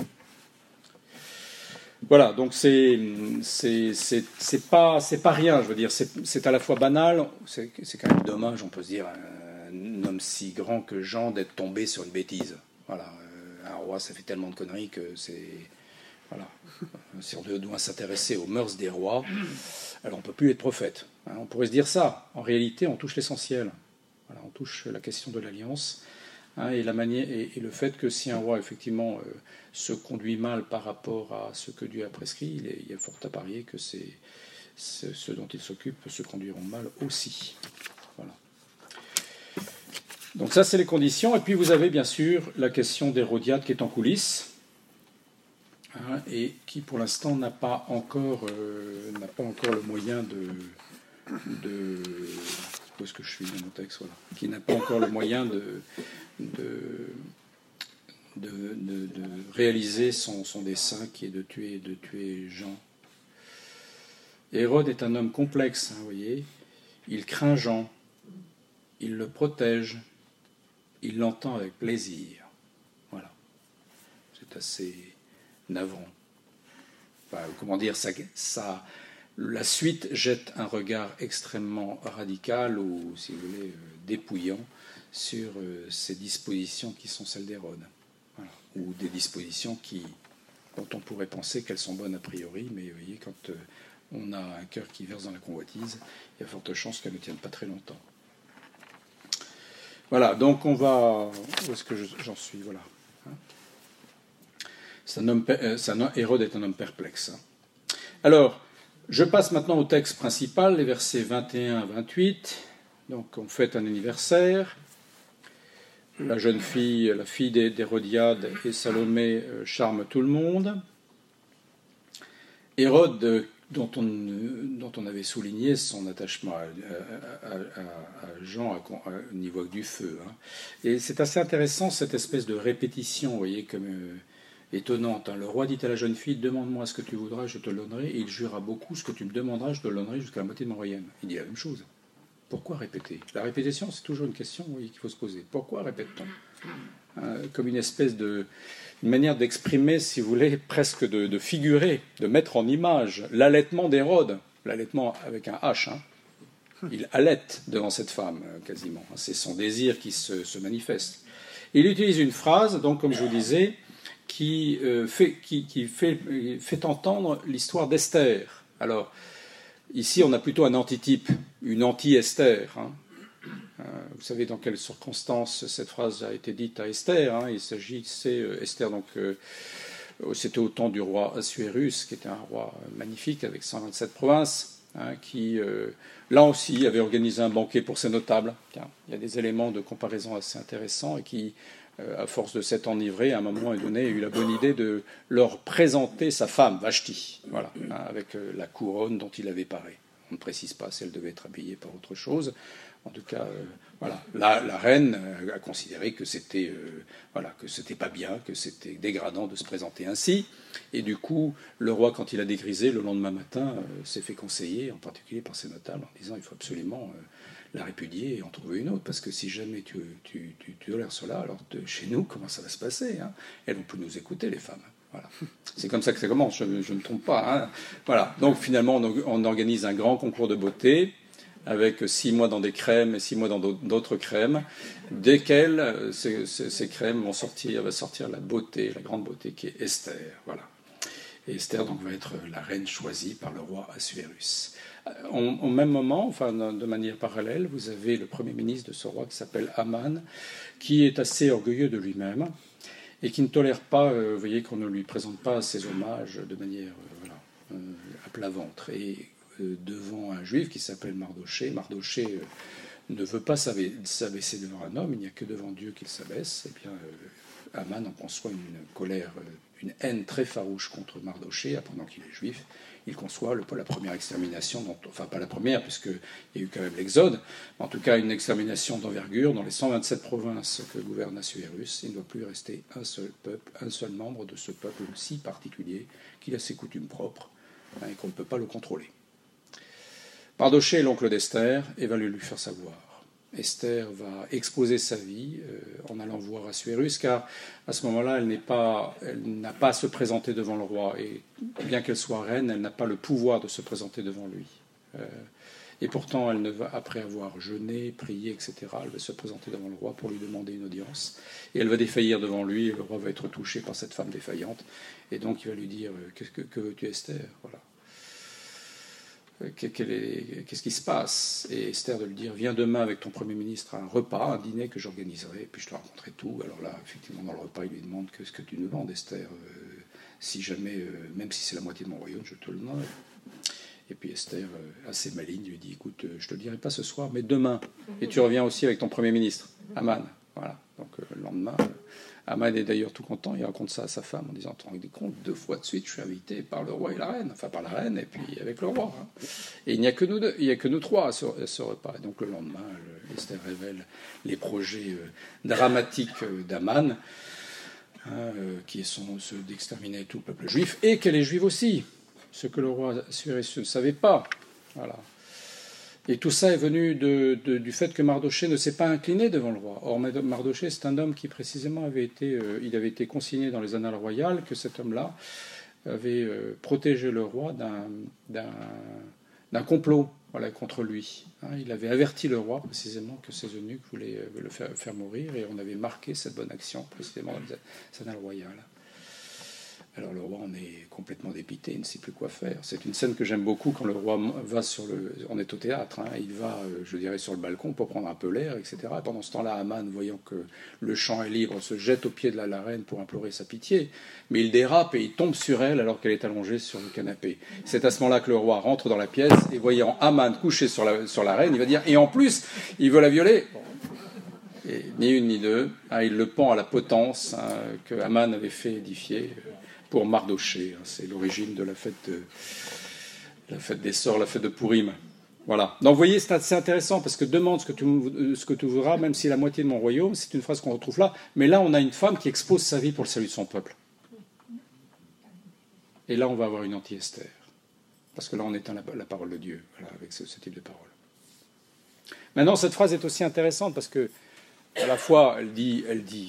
Voilà, donc c'est pas rien, je veux dire, c'est à la fois banal, c'est quand même dommage, on peut se dire, un homme si grand que Jean d'être tombé sur une bêtise. Voilà, un roi, ça fait tellement de conneries que c'est... Voilà, si on doit s'intéresser aux mœurs des rois, alors on ne peut plus être prophète. On pourrait se dire ça. En réalité, on touche l'essentiel. Voilà, on touche la question de l'alliance et le fait que si un roi effectivement se conduit mal par rapport à ce que Dieu a prescrit, il y a fort à parier que ceux dont il s'occupe se conduiront mal aussi. Voilà. Donc ça, c'est les conditions. Et puis vous avez bien sûr la question d'Hérodiade qui est en coulisses et qui pour l'instant n'a pas encore le moyen de où est-ce que je suis dans mon texte, voilà, qui n'a pas encore le moyen de réaliser son dessein qui est de tuer Jean. Hérode est un homme complexe, vous voyez. Il craint Jean, il le protège, il l'entend avec plaisir. Voilà. C'est assez navrant. Enfin, comment dire, la suite jette un regard extrêmement radical ou, si vous voulez, dépouillant sur ces dispositions qui sont celles d'Hérode. Voilà. Ou des dispositions dont on pourrait penser qu'elles sont bonnes a priori, mais vous voyez, quand on a un cœur qui verse dans la convoitise, il y a forte chance qu'elle ne tienne pas très longtemps. Voilà, donc on va... Où est-ce que j'en suis? Voilà. Hérode est un homme perplexe. Alors, je passe maintenant au texte principal, les versets 21 à 28. Donc, on fête un anniversaire. La jeune fille, la fille d'Hérodiade et Salomé charment tout le monde. Hérode, dont on avait souligné son attachement à Jean au niveau du feu. Et c'est assez intéressant, cette espèce de répétition, vous voyez, comme... étonnante. Le roi dit à la jeune fille, demande-moi ce que tu voudras, je te le donnerai, et il jura beaucoup, ce que tu me demanderas, je te le donnerai jusqu'à la moitié de mon royaume. Il dit la même chose. Pourquoi répéter? La répétition, c'est toujours une question qu'il faut se poser. Pourquoi répète-t-on? Comme une espèce une manière d'exprimer, si vous voulez, presque de figurer, de mettre en image l'allaitement d'Hérode, l'allaitement avec un H. Il allaite devant cette femme, quasiment. C'est son désir qui se manifeste. Il utilise une phrase, donc, comme je vous disais, qui fait entendre l'histoire d'Esther. Alors, ici, on a plutôt un antitype, une anti-Esther. Vous savez dans quelles circonstances cette phrase a été dite à Esther. Il s'agissait, Esther, donc, c'était au temps du roi Assuérus, qui était un roi magnifique avec 127 provinces. qui, là aussi, avait organisé un banquet pour ses notables. Tiens, il y a des éléments de comparaison assez intéressants et qui, à force de s'être enivré, à un moment donné, a eu la bonne idée de leur présenter sa femme, Vashti, voilà, avec la couronne dont il avait paré. On ne précise pas si elle devait être habillée par autre chose. En tout cas, voilà. La reine a considéré que c'était que c'était pas bien, que c'était dégradant de se présenter ainsi. Et du coup, le roi, quand il a dégrisé, le lendemain matin, s'est fait conseiller, en particulier par ses notables, en disant il faut absolument la répudier et en trouver une autre, parce que si jamais tu tolères cela, alors chez nous, comment ça va se passer, hein? Elles vont plus nous écouter, les femmes. Voilà. C'est comme ça que ça commence, je ne me trompe pas. Hein. Voilà. Donc finalement, on organise un grand concours de beauté, avec 6 mois dans des crèmes et 6 mois dans d'autres crèmes, desquelles ces crèmes va sortir la beauté, la grande beauté qui est Esther. Voilà. Et Esther donc va être la reine choisie par le roi Assuérus. Au même moment, enfin de manière parallèle, vous avez le premier ministre de ce roi qui s'appelle Aman, qui est assez orgueilleux de lui-même et qui ne tolère pas, vous voyez, qu'on ne lui présente pas ses hommages de manière à plat ventre. Et devant un juif qui s'appelle Mardoché. Mardoché ne veut pas s'abaisser devant un homme, il n'y a que devant Dieu qu'il s'abaisse. Eh bien, Aman en conçoit une colère, une haine très farouche contre Mardoché, apprenant qu'il est juif. Il conçoit la première extermination, enfin pas la première, puisqu'il y a eu quand même l'Exode, mais en tout cas une extermination d'envergure dans les 127 provinces que gouverne Assuérus. Il ne doit plus rester un seul peuple, un seul membre de ce peuple si particulier, qu'il a ses coutumes propres et qu'on ne peut pas le contrôler. Mardoché est l'oncle d'Esther et va le lui faire savoir. Esther va exposer sa vie en allant voir Assuérus, car à ce moment-là, elle n'a pas à se présenter devant le roi. Et bien qu'elle soit reine, elle n'a pas le pouvoir de se présenter devant lui. Et pourtant, après avoir jeûné, prié, etc., elle va se présenter devant le roi pour lui demander une audience. Et elle va défaillir devant lui, et le roi va être touché par cette femme défaillante. Et donc, il va lui dire « Que veux-tu, Esther ?» Voilà. Qu'est-ce qui se passe? Et Esther de lui dire, viens demain avec ton Premier ministre à un repas, un dîner que j'organiserai, et puis je te raconterai tout. Alors là, effectivement, dans le repas, il lui demande, qu'est-ce que tu nous demandes, Esther? Si jamais, même si c'est la moitié de mon royaume, je te le demanderai. Et puis Esther, assez maligne, lui dit, écoute, je te le dirai pas ce soir, mais demain. Et tu reviens aussi avec ton Premier ministre, Aman. Voilà. Donc le lendemain, Aman est d'ailleurs tout content, il raconte ça à sa femme en disant, tu te rends compte, 2 fois de suite, je suis invité par le roi et la reine, enfin par la reine et puis avec le roi. Hein. Et il n'y a que nous deux, il n'y a que nous trois à ce repas. Et donc le lendemain, Esther révèle les projets dramatiques d'Aman, qui sont ceux d'exterminer tout le peuple juif, et qu'elle est juive aussi, ce que le roi Assuérus ne savait pas. Voilà. Et tout ça est venu du fait que Mardoché ne s'est pas incliné devant le roi. Or, Mardoché, c'est un homme qui précisément avait été consigné dans les annales royales, que cet homme-là avait protégé le roi d'un complot contre lui. Il avait averti le roi précisément que ses eunuques voulaient le faire mourir, et on avait marqué cette bonne action précisément dans les annales royales. Alors le roi en est complètement dépité, il ne sait plus quoi faire. C'est une scène que j'aime beaucoup quand le roi va on est au théâtre, il va, je dirais, sur le balcon pour prendre un peu l'air, etc. Et pendant ce temps-là, Aman, voyant que le champ est libre, se jette aux pieds de la reine pour implorer sa pitié, mais il dérape et il tombe sur elle alors qu'elle est allongée sur le canapé. C'est à ce moment-là que le roi rentre dans la pièce et voyant Aman couché sur la reine, il va dire « et en plus, il veut la violer !» Et ni une ni deux, il le pend à la potence que Aman avait fait édifier pour Mardoché. C'est l'origine de la fête des sorts, la fête de Pourim. Voilà. Donc vous voyez, c'est assez intéressant parce que demande ce que tu voudras, même si la moitié de mon royaume, c'est une phrase qu'on retrouve là. Mais là, on a une femme qui expose sa vie pour le salut de son peuple. Et là, on va avoir une anti-Esther. Parce que là, on éteint la parole de Dieu, voilà, avec ce type de parole. Maintenant, cette phrase est aussi intéressante parce que, à la fois, elle dit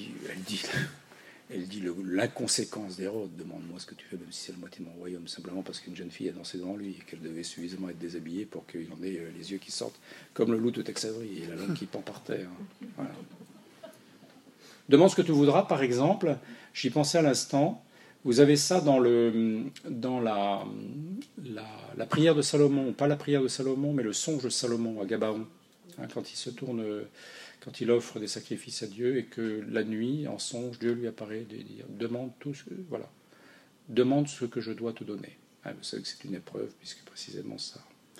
l'inconséquence d'Hérode. Demande-moi ce que tu veux, même si c'est la moitié de mon royaume, simplement parce qu'une jeune fille a dansé devant lui et qu'elle devait suffisamment être déshabillée pour qu'il en ait les yeux qui sortent comme le loup de Texavry et la langue qui pend par terre. Voilà. Demande ce que tu voudras, par exemple, j'y pensais à l'instant, vous avez ça dans la prière de Salomon, pas la prière de Salomon, mais le songe de Salomon à Gabaon, quand il se tourne... Quand il offre des sacrifices à Dieu et que la nuit, en songe, Dieu lui apparaît de dire demande ce que je dois te donner. Vous savez que c'est une épreuve, puisque précisément ça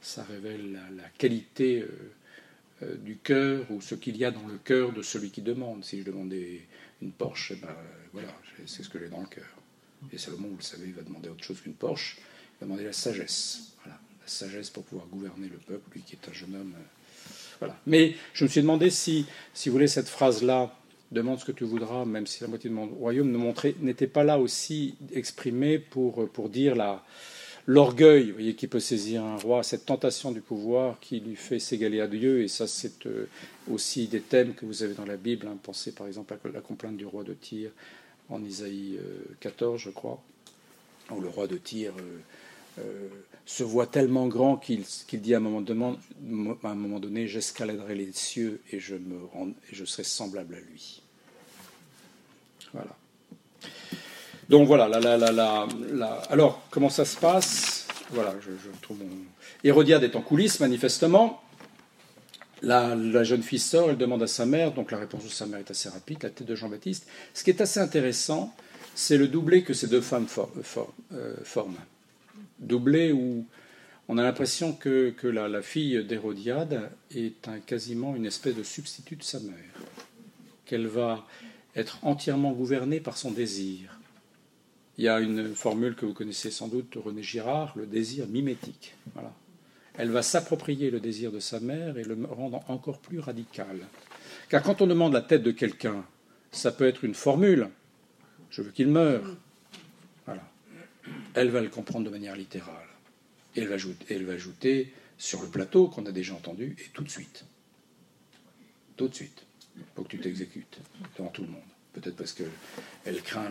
ça révèle la qualité du cœur, ou ce qu'il y a dans le cœur de celui qui demande. Si je demandais une Porsche, eh ben, voilà, c'est ce que j'ai dans le cœur. Et Salomon, vous le savez, il va demander autre chose qu'une Porsche, il va demander la sagesse. Voilà, la sagesse pour pouvoir gouverner le peuple, lui qui est un jeune homme. Voilà. Mais je me suis demandé si vous voulez, cette phrase-là, demande ce que tu voudras, même si la moitié de mon royaume n'était pas là aussi exprimée pour dire l'orgueil, vous voyez, qui peut saisir un roi, cette tentation du pouvoir qui lui fait s'égaler à Dieu. Et ça, c'est aussi des thèmes que vous avez dans la Bible. Hein. Pensez par exemple à la complainte du roi de Tyr en Isaïe 14, je crois, où le roi de Tyr se voit tellement grand qu'il dit à un moment donné, j'escaladerai les cieux et je serai semblable à lui. Voilà. Donc voilà, alors comment ça se passe? Voilà, je trouve Hérodiade est en coulisses, manifestement. La jeune fille sort, elle demande à sa mère, donc la réponse de sa mère est assez rapide, la tête de Jean-Baptiste. Ce qui est assez intéressant, c'est le doublé que ces deux femmes forment. Doublé où on a l'impression que la fille d'Hérodiade est quasiment une espèce de substitut de sa mère, qu'elle va être entièrement gouvernée par son désir. Il y a une formule que vous connaissez sans doute de René Girard, le désir mimétique. Voilà. Elle va s'approprier le désir de sa mère et le rendre encore plus radical. Car quand on demande la tête de quelqu'un, ça peut être une formule. Je veux qu'il meure. Voilà. Elle va le comprendre de manière littérale. Et elle va ajouter sur le plateau qu'on a déjà entendu, et tout de suite. Tout de suite. Il faut que tu t'exécutes devant tout le monde. Peut-être parce qu'elle craint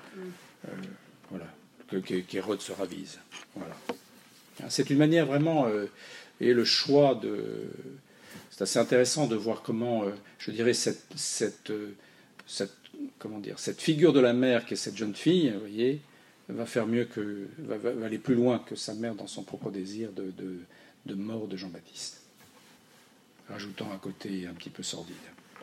qu'Hérode se ravise. Voilà. C'est une manière vraiment, et le choix c'est assez intéressant de voir comment, je dirais, cette figure de la mère qu'est cette jeune fille, vous voyez, va faire mieux va aller plus loin que sa mère dans son propre désir de mort de Jean-Baptiste, rajoutant un côté un petit peu sordide.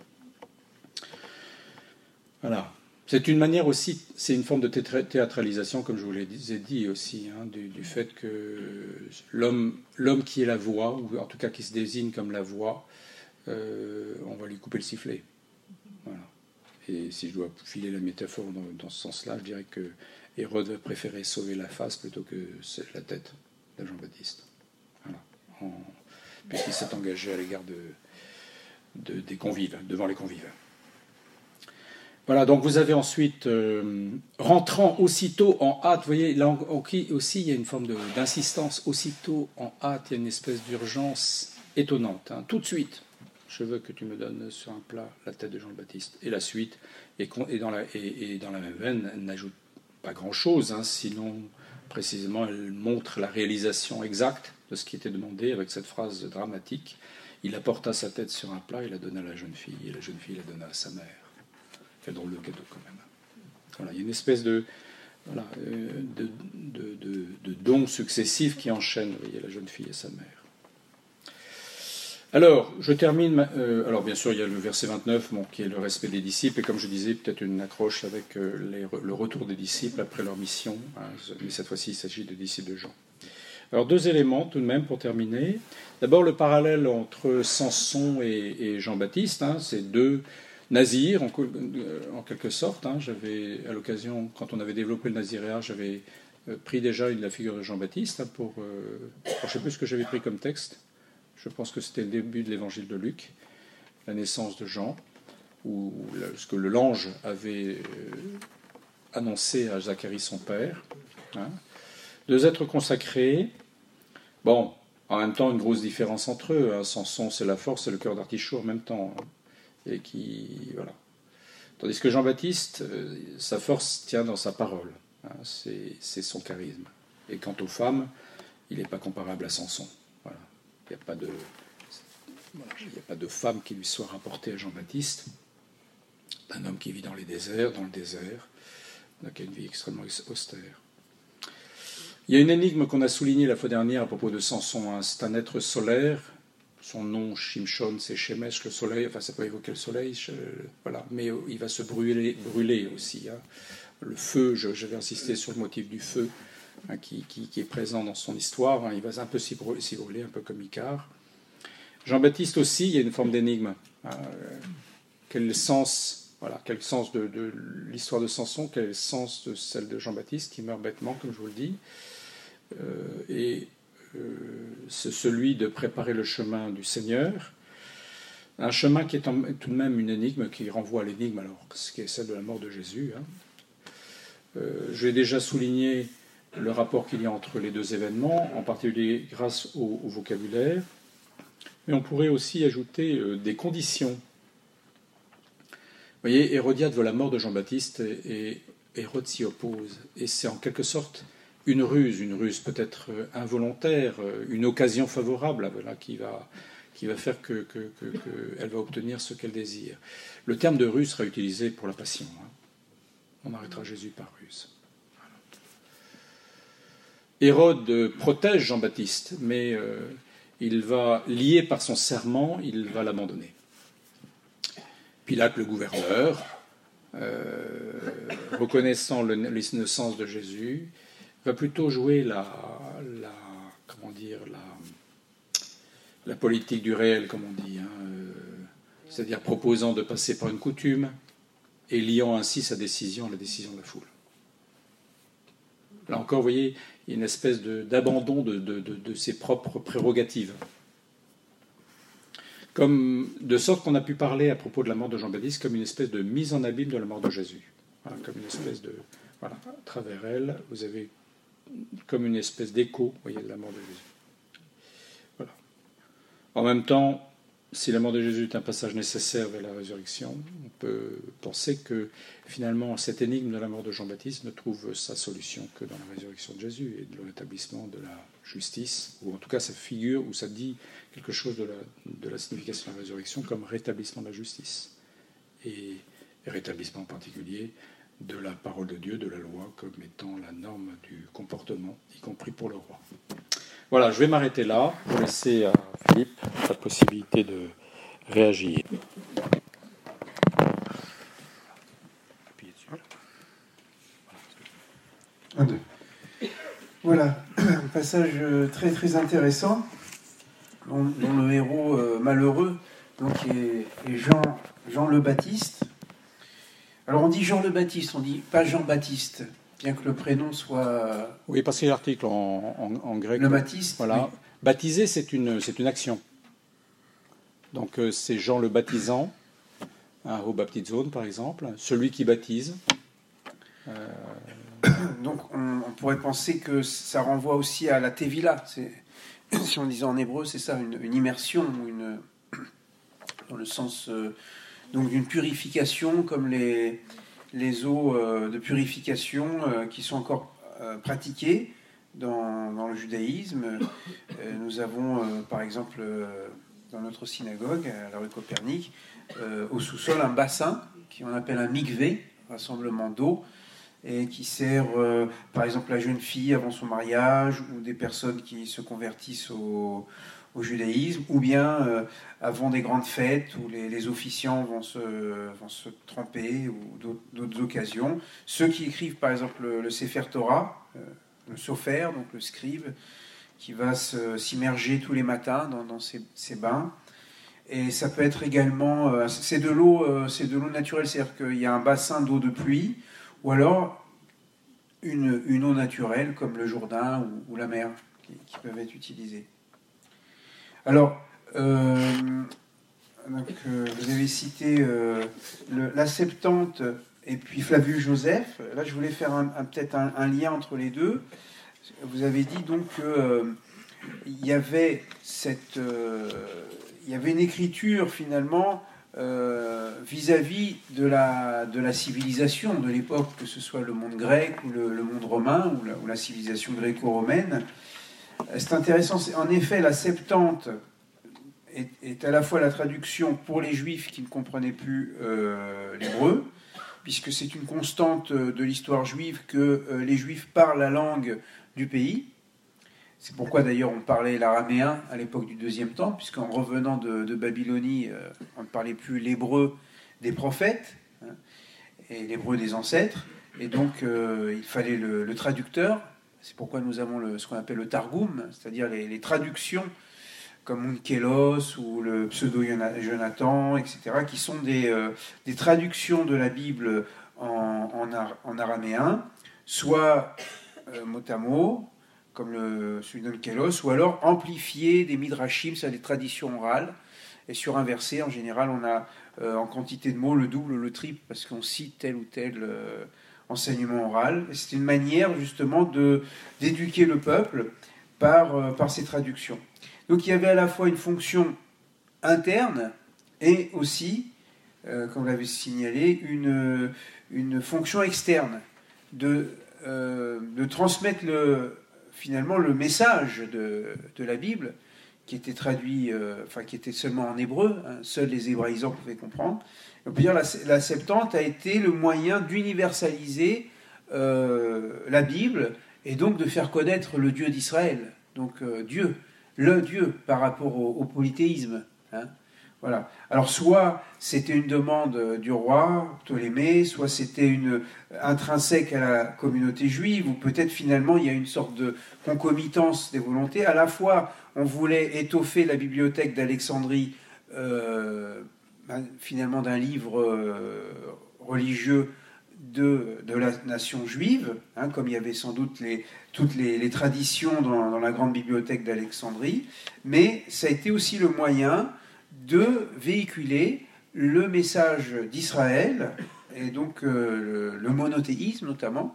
Voilà. C'est une manière aussi, c'est une forme de théâtralisation, comme je vous l'ai dit aussi, hein, du fait que l'homme qui est la voix, ou en tout cas qui se désigne comme la voix, on va lui couper le sifflet. Voilà. Et si je dois filer la métaphore dans ce sens-là, je dirais que Hérode va préférer sauver la face plutôt que la tête de Jean-Baptiste. Voilà. Puisqu'il s'est engagé à l'égard des convives, devant les convives. Voilà, donc vous avez ensuite, rentrant aussitôt en hâte, vous voyez, là aussi il y a une forme d'insistance, aussitôt en hâte, il y a une espèce d'urgence étonnante. Hein. Tout de suite, je veux que tu me donnes sur un plat la tête de Jean-Baptiste. Et la suite, et dans la même veine, elle n'ajoute pas grand-chose, hein, sinon précisément elle montre la réalisation exacte de ce qui était demandé avec cette phrase dramatique. Il apporta sa tête sur un plat, il la donna à la jeune fille, et la jeune fille la donna à sa mère. Quel drôle de cadeau quand même. Voilà, il y a une espèce de dons successifs qui enchaînent, vous voyez, la jeune fille et sa mère. Alors, je termine. Alors, bien sûr, il y a le verset 29, qui est le respect des disciples, et comme je disais, peut-être une accroche avec le retour des disciples après leur mission. Hein, mais cette fois-ci, il s'agit des disciples de Jean. Alors, deux éléments tout de même pour terminer. D'abord, le parallèle entre Samson et Jean-Baptiste. Hein, c'est deux nazirs, en quelque sorte. Hein. J'avais, à l'occasion, quand on avait développé le naziréat, j'avais pris déjà la figure de Jean-Baptiste hein, je ne sais plus ce que j'avais pris comme texte. Je pense que c'était le début de l'évangile de Luc, la naissance de Jean, ce que l'ange avait annoncé à Zacharie, son père. Hein. Deux êtres consacrés. Bon, en même temps, une grosse différence entre eux. Hein. Samson, c'est la force et le cœur d'artichaut en même temps. Hein. Et voilà. Tandis que Jean-Baptiste, sa force tient dans sa parole. Hein. C'est son charisme. Et quant aux femmes, il n'est pas comparable à Samson. Voilà. Il n'y a pas de femme qui lui soit rapportée à Jean-Baptiste, d'un homme qui vit dans le désert, qui a une vie extrêmement austère. Il y a une énigme qu'on a soulignée la fois dernière à propos de Samson. Hein. C'est un être solaire. Son nom, Shimshon, c'est Shemesh, le soleil. Enfin, ça peut évoquer le soleil. Voilà. Mais il va se brûler aussi. Hein. Le feu, j'avais insisté sur le motif du feu. qui est présent dans son histoire. Il va un peu s'y brûler, un peu comme Icare. Jean-Baptiste aussi, il y a une forme d'énigme. Quel est le sens, quel est le sens de l'histoire de Samson, quel est le sens de celle de Jean-Baptiste, qui meurt bêtement, comme je vous le dis. C'est celui de préparer le chemin du Seigneur. Un chemin qui est tout de même une énigme, qui renvoie à l'énigme, alors, ce qui est celle de la mort de Jésus. Je vais déjà souligner le rapport qu'il y a entre les deux événements, en particulier grâce au vocabulaire. Mais on pourrait aussi ajouter des conditions. Vous voyez, Hérodiade veut la mort de Jean-Baptiste et Hérode s'y oppose. Et c'est en quelque sorte une ruse peut-être involontaire, une occasion favorable qui va faire qu'elle va obtenir ce qu'elle désire. Le terme de ruse sera utilisé pour la passion. On arrêtera Jésus par ruse. Hérode protège Jean-Baptiste, mais il va, lié par son serment, il va l'abandonner. Pilate, le gouverneur, reconnaissant l'innocence de Jésus, va plutôt jouer la politique du réel, comme on dit, c'est-à-dire proposant de passer par une coutume et liant ainsi sa décision à la décision de la foule. Là encore, vous voyez, il y a une espèce d'abandon de ses propres prérogatives. De sorte qu'on a pu parler à propos de la mort de Jean-Baptiste comme une espèce de mise en abîme de la mort de Jésus. Comme une espèce de... à travers elle, vous avez comme une espèce d'écho, voyez, de la mort de Jésus. En même temps, si la mort de Jésus est un passage nécessaire vers la résurrection, on peut penser que finalement cette énigme de la mort de Jean-Baptiste ne trouve sa solution que dans la résurrection de Jésus et le rétablissement de la justice, ou en tout cas ça figure ou ça dit quelque chose de la signification de la résurrection comme rétablissement de la justice et rétablissement en particulier de la parole de Dieu, de la loi, comme étant la norme du comportement, y compris pour le roi. Voilà, je vais m'arrêter là pour laisser à Philippe la possibilité de réagir. Un, deux. Voilà, un passage très très intéressant dont le héros malheureux donc est Jean le Baptiste. Alors on dit Jean le Baptiste, on dit pas Jean-Baptiste, bien que le prénom soit... Oui, parce qu'il y a l'article en grec. Le Baptiste. Voilà. Oui. Baptiser, c'est une action. Donc c'est Jean le baptisant, au baptizone par exemple, celui qui baptise. Donc on pourrait penser que ça renvoie aussi à la tevila. Si on disait en hébreu, c'est ça, une immersion, dans le sens donc d'une purification, comme les eaux de purification qui sont encore pratiquées dans le judaïsme. Nous avons par exemple dans notre synagogue, à la rue Copernic, au sous-sol un bassin qu'on appelle un mikvé, rassemblement d'eau, et qui sert par exemple la jeune fille avant son mariage, ou des personnes qui se convertissent au judaïsme, ou bien avant des grandes fêtes où les officiants vont se tremper, ou d'autres occasions. Ceux qui écrivent par exemple le Sefer Torah, le sofer, donc le scribe, qui va s'immerger tous les matins dans ces bains. Et ça peut être également... c'est de l'eau naturelle, c'est-à-dire qu'il y a un bassin d'eau de pluie, ou alors une eau naturelle, comme le Jourdain ou la mer, qui peuvent être utilisées. Alors, vous avez cité la Septante et puis Flavius Joseph. Là, je voulais faire peut-être un lien entre les deux. Vous avez dit donc qu'il y avait une écriture finalement vis-à-vis de la civilisation de l'époque, que ce soit le monde grec ou le monde romain ou la civilisation gréco-romaine. C'est intéressant. En effet, la Septante est à la fois la traduction pour les Juifs qui ne comprenaient plus l'hébreu, puisque c'est une constante de l'histoire juive que les Juifs parlent la langue du pays. C'est pourquoi d'ailleurs on parlait l'araméen à l'époque du Deuxième Temple, puisqu'en revenant de Babylonie, on ne parlait plus l'hébreu des prophètes et l'hébreu des ancêtres, et donc il fallait le traducteur. C'est pourquoi nous avons ce qu'on appelle le Targum, c'est-à-dire les traductions comme Onkelos ou le Pseudo-Jonathan, etc., qui sont des traductions de la Bible en araméen, soit mot à mot, comme celui d'Onkelos, ou alors amplifié des midrashim, c'est-à-dire des traditions orales. Et sur un verset, en général, on a en quantité de mots le double ou le triple, parce qu'on cite tel ou tel enseignement oral. Et c'est une manière, justement, d'éduquer le peuple par ces traductions. Donc il y avait à la fois une fonction interne et aussi, comme vous l'avez signalé, une fonction externe de transmettre finalement le message de la Bible, qui était traduit, qui était seulement en hébreu, hein, seuls les hébraïsants pouvaient comprendre. On peut dire la Septante a été le moyen d'universaliser la Bible et donc de faire connaître le Dieu d'Israël, donc Dieu, le Dieu par rapport au polythéisme. Hein. Voilà. Alors soit c'était une demande du roi Ptolémée, soit c'était intrinsèque à la communauté juive, ou peut-être finalement il y a une sorte de concomitance des volontés. À la fois on voulait étoffer la bibliothèque d'Alexandrie, finalement d'un livre religieux de la nation juive, hein, comme il y avait sans doute toutes les traditions dans la grande bibliothèque d'Alexandrie, mais ça a été aussi le moyen de véhiculer le message d'Israël, et donc le monothéisme notamment.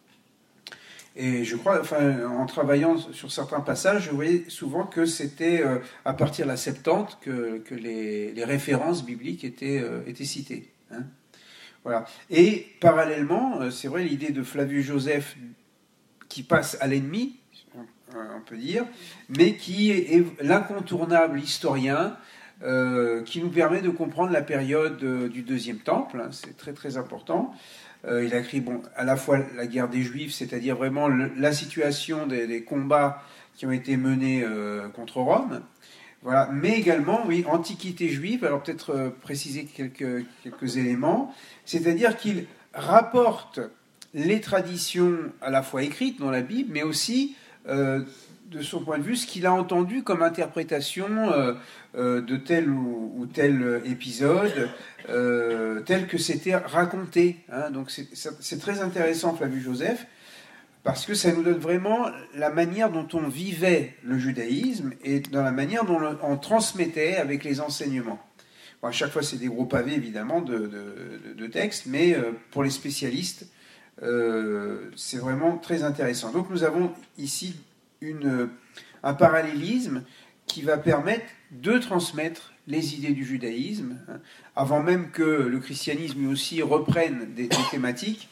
Et je crois, en travaillant sur certains passages, je voyais souvent que c'était à partir de la Septante que les références bibliques étaient citées. Hein. Voilà. Et parallèlement, c'est vrai, l'idée de Flavius Joseph qui passe à l'ennemi, on peut dire, mais qui est l'incontournable historien qui nous permet de comprendre la période du Deuxième Temple. Hein, c'est très très important. Il a écrit à la fois la guerre des Juifs, c'est-à-dire vraiment la situation des combats qui ont été menés contre Rome. Voilà, mais également, oui, Antiquité juive, alors peut-être préciser quelques éléments, c'est-à-dire qu'il rapporte les traditions à la fois écrites dans la Bible, mais aussi, de son point de vue, ce qu'il a entendu comme interprétation de tel ou tel épisode, tel que c'était raconté. Hein. Donc c'est très intéressant, Flavius Joseph, parce que ça nous donne vraiment la manière dont on vivait le judaïsme et dans la manière dont on transmettait avec les enseignements. Bon, à chaque fois, c'est des gros pavés, évidemment, de textes, mais pour les spécialistes, c'est vraiment très intéressant. Donc nous avons ici un parallélisme qui va permettre de transmettre les idées du judaïsme, hein, avant même que le christianisme lui aussi reprenne des thématiques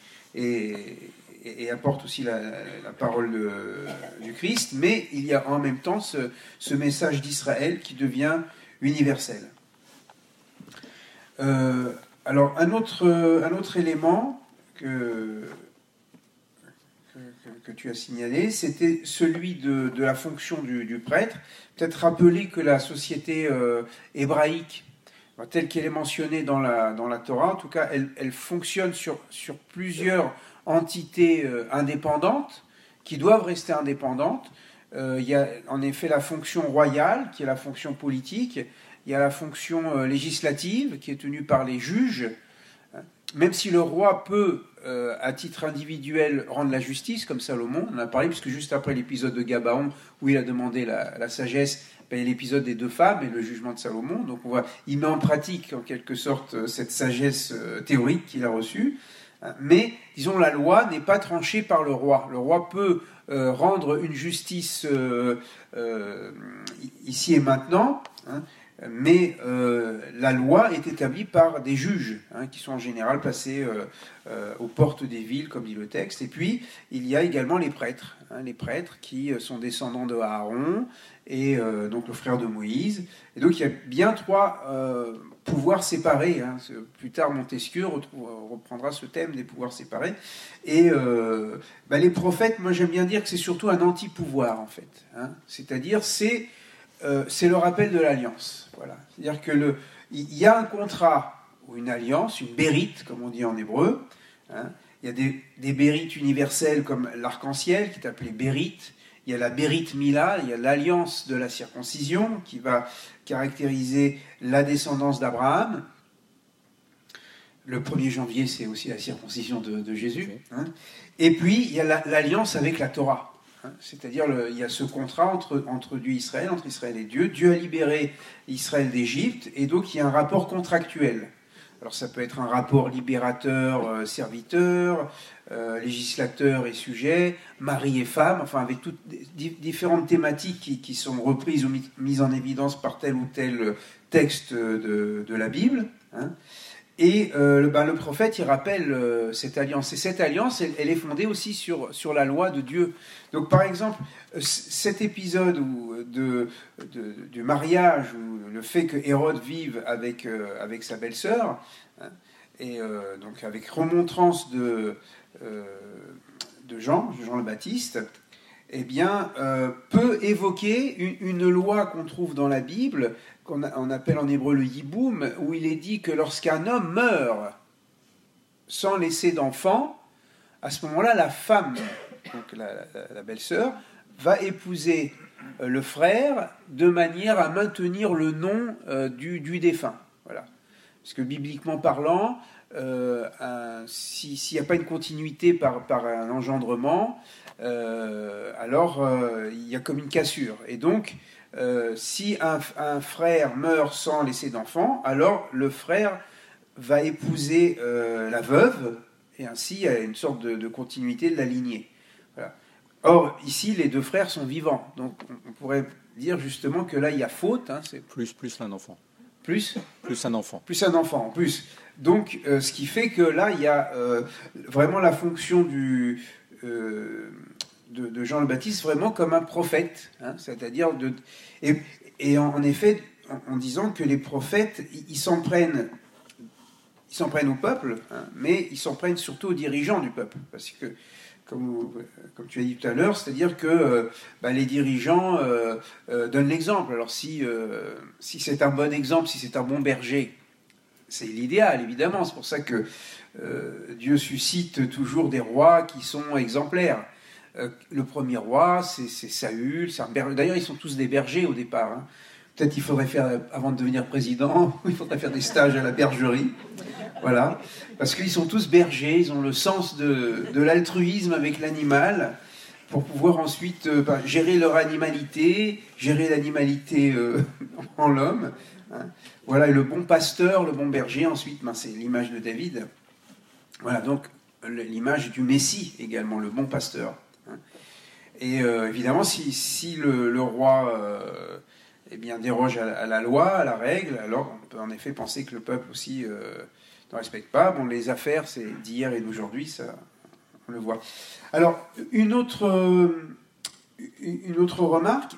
et apporte aussi la parole du Christ, mais il y a en même temps ce message d'Israël qui devient universel. Alors un autre élément que tu as signalé, c'était celui de la fonction du prêtre. Peut-être rappeler que la société hébraïque, telle qu'elle est mentionnée dans la Torah, en tout cas, elle fonctionne sur plusieurs entités indépendantes, qui doivent rester indépendantes. Il y a en effet la fonction royale, qui est la fonction politique. Il y a la fonction législative, qui est tenue par les juges. Même si le roi peut, à titre individuel, rendre la justice, comme Salomon, on en a parlé, puisque juste après l'épisode de Gabaon, où il a demandé la sagesse, il y a l'épisode des 2 femmes et le jugement de Salomon. Donc il met en pratique, en quelque sorte, cette sagesse théorique qu'il a reçue. Mais, disons, la loi n'est pas tranchée par le roi. Le roi peut rendre une justice ici et maintenant, hein, mais la loi est établie par des juges, hein, qui sont en général placés aux portes des villes, comme dit le texte. Et puis, il y a également les prêtres, hein, les prêtres qui sont descendants de Aaron, et donc le frère de Moïse. Et donc, il y a bien 3 pouvoirs séparés. Hein. Plus tard, Montesquieu reprendra ce thème des pouvoirs séparés. Et les prophètes, moi j'aime bien dire que c'est surtout un anti-pouvoir, en fait. Hein. C'est-à-dire, c'est le rappel de l'alliance. Voilà. C'est-à-dire qu'il y a un contrat ou une alliance, une bérite, comme on dit en hébreu, hein, Il y a des bérites universels comme l'arc-en-ciel, qui est appelé bérite. Il y a la bérite Mila, il y a l'alliance de la circoncision, qui va caractériser la descendance d'Abraham. Le 1er janvier, c'est aussi la circoncision de Jésus. Hein. Et puis, il y a l'alliance avec la Torah. Hein. C'est-à-dire, il y a ce contrat entre Dieu et Israël, entre Israël et Dieu. Dieu a libéré Israël d'Égypte, et donc il y a un rapport contractuel. Alors ça peut être un rapport libérateur-serviteur, législateur et sujet, mari et femme, enfin avec toutes différentes thématiques qui sont reprises ou mises en évidence par tel ou tel texte de la Bible. Hein. Et le prophète, il rappelle cette alliance. Et cette alliance, elle est fondée aussi sur la loi de Dieu. Donc par exemple, cet épisode du mariage, ou le fait que Hérode vive avec sa belle-sœur, hein, et donc avec remontrance de Jean le Baptiste, eh bien, peut évoquer une loi qu'on trouve dans la Bible, qu'on appelle en hébreu le yiboum, où il est dit que lorsqu'un homme meurt sans laisser d'enfant, à ce moment-là, la femme, donc la belle-sœur, va épouser le frère de manière à maintenir le nom du défunt. Voilà. Parce que bibliquement parlant, s'il n'y a pas une continuité par un engendrement, alors il y a comme une cassure. Et donc, si un frère meurt sans laisser d'enfant, alors le frère va épouser la veuve, et ainsi il y a une sorte de continuité de la lignée. Voilà. Or, ici, les deux frères sont vivants. Donc, on pourrait dire justement que là, il y a faute. Hein, c'est plus un enfant. Plus un enfant. Plus un enfant, en plus. Donc, ce qui fait que là, il y a vraiment la fonction de Jean le Baptiste vraiment comme un prophète. Hein, c'est-à-dire et en effet, en disant que les prophètes, ils s'en prennent au peuple, hein, mais ils s'en prennent surtout aux dirigeants du peuple. Parce que, comme tu as dit tout à l'heure, c'est-à-dire que les dirigeants donnent l'exemple. Alors si c'est un bon exemple, si c'est un bon berger, c'est l'idéal, évidemment. C'est pour ça que Dieu suscite toujours des rois qui sont exemplaires. Le premier roi, c'est Saül. D'ailleurs, ils sont tous des bergers au départ. Hein. Peut-être qu'il faudrait faire, avant de devenir président, il faudrait faire des stages à la bergerie. Voilà. Parce qu'ils sont tous bergers, ils ont le sens de l'altruisme avec l'animal, pour pouvoir ensuite gérer leur animalité, gérer l'animalité en l'homme. Hein. Voilà, et le bon pasteur, le bon berger, ensuite, c'est l'image de David. Voilà, donc l'image du Messie également, le bon pasteur. Hein. Et évidemment, si le roi déroge à la loi, à la règle, alors on peut en effet penser que le peuple aussi ne respecte pas. Bon, les affaires, c'est d'hier et d'aujourd'hui, ça, on le voit. Alors, une autre remarque,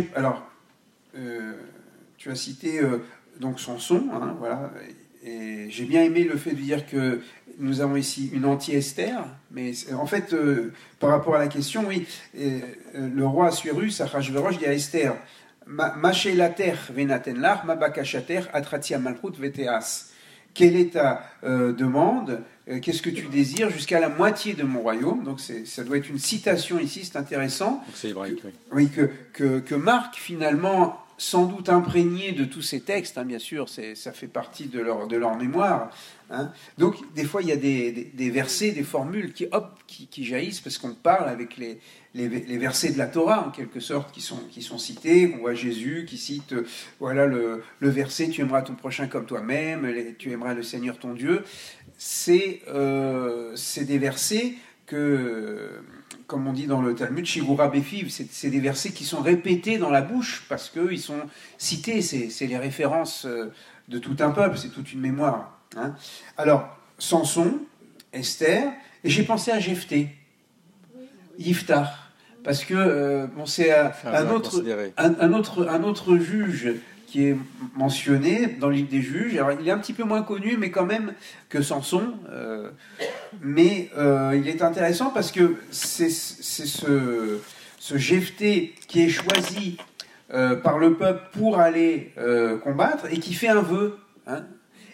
tu as cité donc Samson, hein, voilà, et j'ai bien aimé le fait de dire que nous avons ici une anti-Esther, mais en fait, par rapport à la question, oui, le roi Assuérus, Achashverosh, dit à Esther, Ma shelater venaten lach, ma bakashater atratia malchut veteas. Quelle est ta demande? Qu'est-ce que tu désires jusqu'à la moitié de mon royaume? Donc ça doit être une citation ici, c'est intéressant. Donc c'est hébraïque, oui. Oui, que Marc, finalement, sans doute imprégné de tous ces textes, hein, bien sûr, ça fait partie de leur mémoire. Hein. Donc, des fois, il y a des versets, des formules qui jaillissent parce qu'on parle avec les versets de la Torah, en quelque sorte, qui sont cités. On voit Jésus qui cite voilà, le verset « Tu aimeras ton prochain comme toi-même, tu aimeras le Seigneur ton Dieu ». C'est des versets que, comme on dit dans le Talmud, Shigura Befiv, c'est des versets qui sont répétés dans la bouche parce qu'ils sont cités, c'est les références de tout un peuple, c'est toute une mémoire. Hein. Alors, Samson, Esther, et j'ai pensé à Jephthé, Yiftar, parce que c'est un autre juge qui est mentionné dans le livre des juges. Alors, il est un petit peu moins connu, mais quand même que Samson. Mais il est intéressant parce que c'est ce Jephthé qui est choisi par le peuple pour aller combattre et qui fait un vœu. Hein.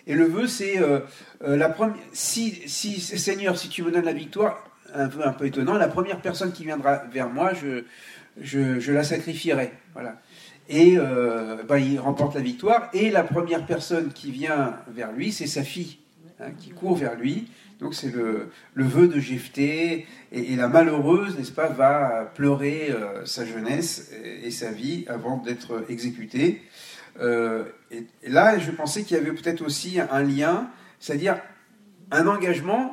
Et le vœu, c'est la première. Si Seigneur, si tu me donnes la victoire, un vœu un peu étonnant, la première personne qui viendra vers moi, je la sacrifierai. Voilà. Et il remporte la victoire. Et la première personne qui vient vers lui, c'est sa fille, qui court vers lui. Donc c'est le vœu de Jephthé. Et la malheureuse, n'est-ce pas, va pleurer sa jeunesse et sa vie avant d'être exécutée. Et là, je pensais qu'il y avait peut-être aussi un lien, c'est-à-dire un engagement,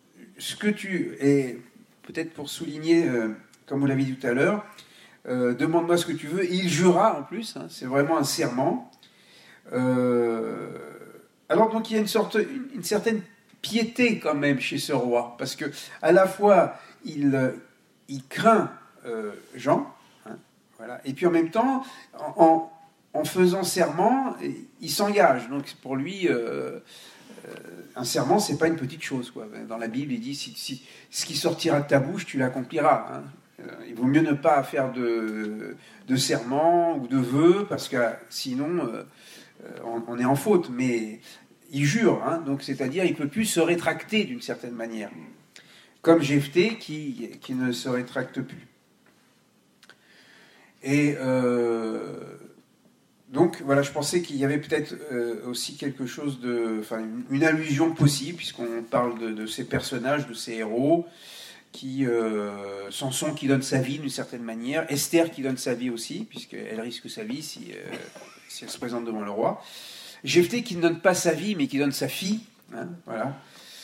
et peut-être pour souligner, comme vous l'avez dit tout à l'heure, demande-moi ce que tu veux, et il jura en plus, c'est vraiment un serment. Alors donc il y a une certaine piété quand même chez ce roi, parce que à la fois il craint Jean, voilà, et puis en même temps, en faisant serment, il s'engage. Donc pour lui, un serment, c'est pas une petite chose, quoi. Dans la Bible, il dit si ce qui sortira de ta bouche, tu l'accompliras. Il vaut mieux ne pas faire de serment ou de vœux, parce que sinon, on est en faute. Mais il jure, donc c'est-à-dire il peut plus se rétracter d'une certaine manière, comme Jephthé qui ne se rétracte plus. Et donc voilà, je pensais qu'il y avait peut-être aussi quelque chose une allusion possible, puisqu'on parle de ces personnages, de ces héros, Samson qui donne sa vie d'une certaine manière, Esther qui donne sa vie aussi, puisqu'elle risque sa vie si elle se présente devant le roi, Jephthé qui ne donne pas sa vie, mais qui donne sa fille, voilà.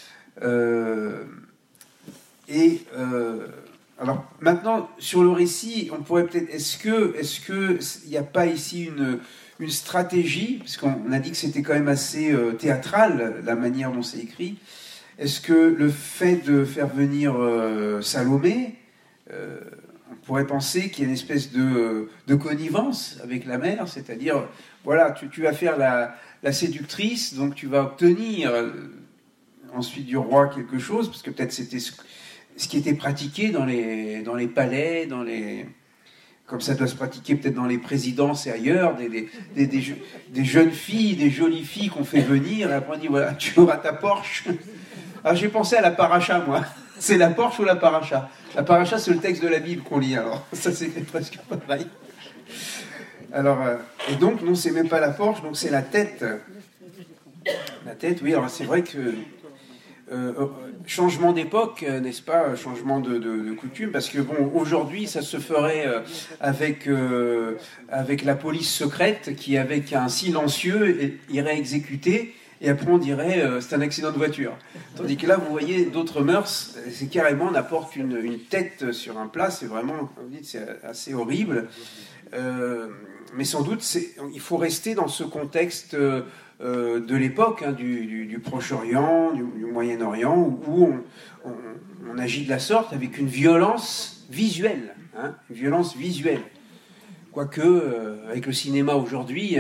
Alors maintenant, sur le récit, on pourrait peut-être... Est-ce que il n'y a pas ici une stratégie, parce qu'on a dit que c'était quand même assez théâtral, la manière dont c'est écrit. Est-ce que le fait de faire venir Salomé, on pourrait penser qu'il y a une espèce de connivence avec la mère, c'est-à-dire, voilà, tu vas faire la séductrice, donc tu vas obtenir ensuite du roi quelque chose, parce que peut-être c'était ce qui était pratiqué dans les palais, comme ça doit se pratiquer peut-être dans les présidences et ailleurs, des jeunes filles, des jolies filles qu'on fait venir, et après on dit, voilà, tu auras ta Porsche. Alors j'ai pensé à la paracha, moi. C'est la Porsche ou la paracha? La paracha, c'est le texte de la Bible qu'on lit, alors. Ça, c'est presque pareil. Alors, et donc, non, c'est même pas la Porsche, donc c'est la tête. La tête, oui, alors c'est vrai que... changement d'époque, n'est-ce pas, changement de coutume, parce que bon, aujourd'hui ça se ferait avec la police secrète qui, avec un silencieux, irait exécuter, et après on dirait c'est un accident de voiture. Tandis que là, vous voyez d'autres mœurs, c'est carrément on apporte une tête sur un plat, c'est vraiment, comme vous dites, c'est assez horrible. Mais sans doute, il faut rester dans ce contexte de l'époque, du Proche-Orient, du Moyen-Orient, où on agit de la sorte avec une violence visuelle. Une violence visuelle. Quoique, avec le cinéma aujourd'hui,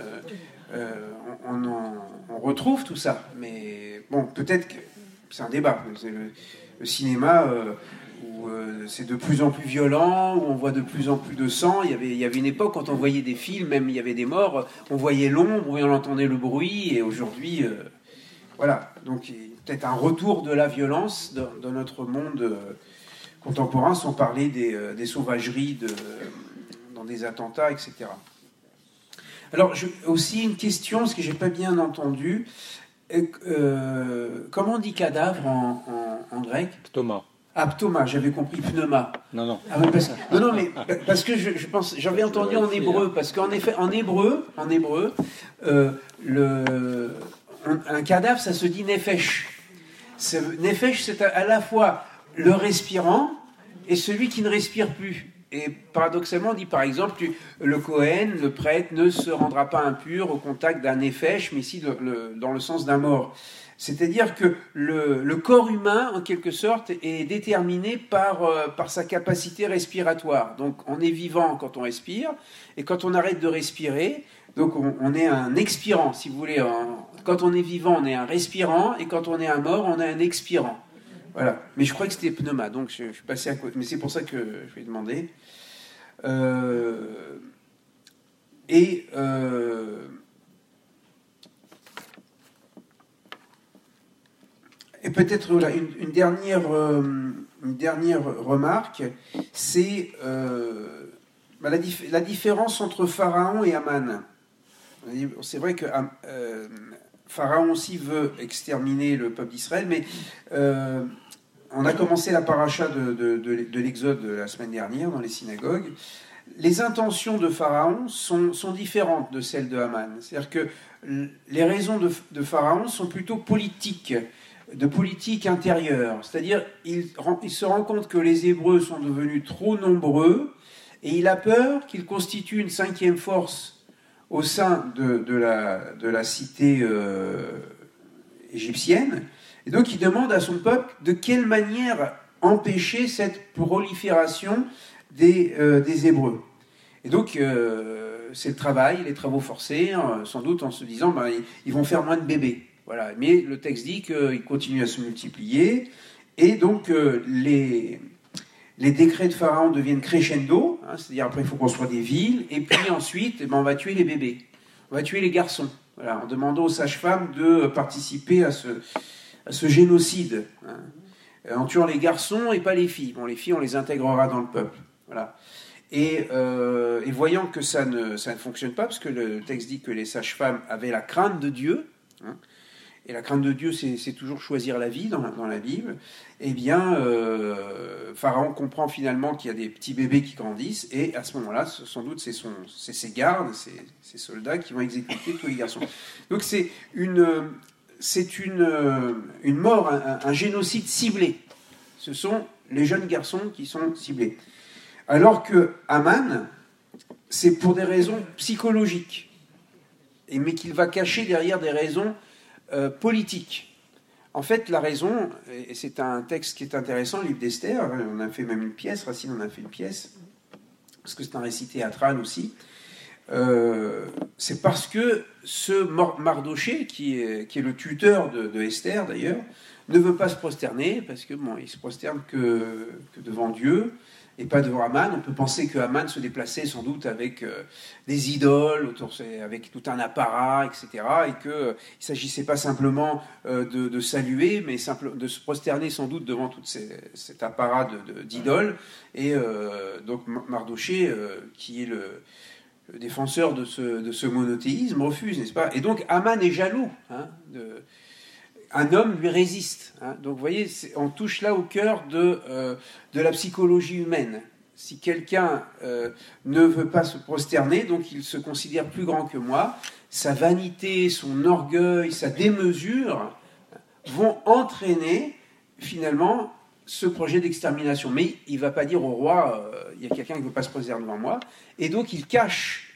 on retrouve tout ça. Mais bon, peut-être que c'est un débat. Le cinéma... où c'est de plus en plus violent, où on voit de plus en plus de sang. Il y avait une époque, quand on voyait des films, même il y avait des morts, on voyait l'ombre et on entendait le bruit, et aujourd'hui, voilà. Donc il y a peut-être un retour de la violence dans notre monde contemporain, sans parler des sauvageries dans des attentats, etc. Alors, aussi une question, parce que je n'ai pas bien entendu. Comment on dit cadavre en grec? Thomas. Ah, Thomas, j'avais compris pneuma. Non. Ah, oui, parce que je pense, j'avais entendu en hébreu, parce qu'en effet, en hébreu, un cadavre, ça se dit nefesh. Nefesh, c'est à la fois le respirant et celui qui ne respire plus. Et paradoxalement, on dit par exemple, le Kohen, le prêtre, ne se rendra pas impur au contact d'un nefesh, mais ici dans le sens d'un mort. C'est-à-dire que le corps humain, en quelque sorte, est déterminé par sa capacité respiratoire. Donc on est vivant quand on respire, et quand on arrête de respirer, donc on est un expirant, si vous voulez. Quand on est vivant, on est un respirant, et quand on est un mort, on est un expirant. Voilà. Mais je crois que c'était pneuma, donc je suis passé à côté. Mais c'est pour ça que je vais demander. Et peut-être voilà, une dernière remarque, c'est la différence entre Pharaon et Aman. C'est vrai que Pharaon aussi veut exterminer le peuple d'Israël, mais on a commencé la paracha de l'Exode la semaine dernière dans les synagogues. Les intentions de Pharaon sont différentes de celles de Haman. C'est-à-dire que les raisons de Pharaon sont plutôt politiques, de politique intérieure. C'est-à-dire il se rend compte que les Hébreux sont devenus trop nombreux et il a peur qu'ils constituent une cinquième force au sein de la cité égyptienne. Et donc il demande à son peuple de quelle manière empêcher cette prolifération des Hébreux. Et donc c'est le travail, les travaux forcés, sans doute en se disant ils vont faire moins de bébés. Voilà. Mais le texte dit qu'ils continuent à se multiplier, et donc les décrets de Pharaon deviennent crescendo, c'est-à-dire après il faut construire des villes, et puis ensuite on va tuer les bébés, on va tuer les garçons, voilà, en demandant aux sages-femmes de participer à ce génocide, en tuant les garçons et pas les filles. Bon, les filles on les intégrera dans le peuple, voilà. Et voyant que ça ne fonctionne pas, parce que le texte dit que les sages-femmes avaient la crainte de Dieu, et la crainte de Dieu, c'est toujours choisir la vie dans la Bible, eh bien, Pharaon comprend finalement qu'il y a des petits bébés qui grandissent, et à ce moment-là, sans doute, c'est ses gardes, ses soldats qui vont exécuter tous les garçons. Donc c'est une mort, un génocide ciblé. Ce sont les jeunes garçons qui sont ciblés. Alors que Haman, c'est pour des raisons psychologiques, mais qu'il va cacher derrière des raisons politiques. En fait, la raison, et c'est un texte qui est intéressant, le livre d'Esther, on a fait même une pièce, Racine en a fait une pièce, parce que c'est un récit théâtral aussi, c'est parce que ce Mardoché, qui est le tuteur de Esther d'ailleurs, ne veut pas se prosterner, parce que il se prosterne que devant Dieu, et pas devant Haman. On peut penser que Haman se déplaçait sans doute avec des idoles, avec tout un apparat, etc. Et qu'il ne s'agissait pas simplement de saluer, mais de se prosterner sans doute devant tout cet apparat d'idoles. Et donc Mardoché, qui est le défenseur de ce monothéisme, refuse, n'est-ce pas? Et donc Haman est jaloux. Un homme lui résiste. Donc vous voyez, on touche là au cœur de la psychologie humaine. Si quelqu'un ne veut pas se prosterner, donc il se considère plus grand que moi, sa vanité, son orgueil, sa démesure vont entraîner finalement ce projet d'extermination. Mais il ne va pas dire au roi, il y a quelqu'un qui ne veut pas se prosterner devant moi, et donc il cache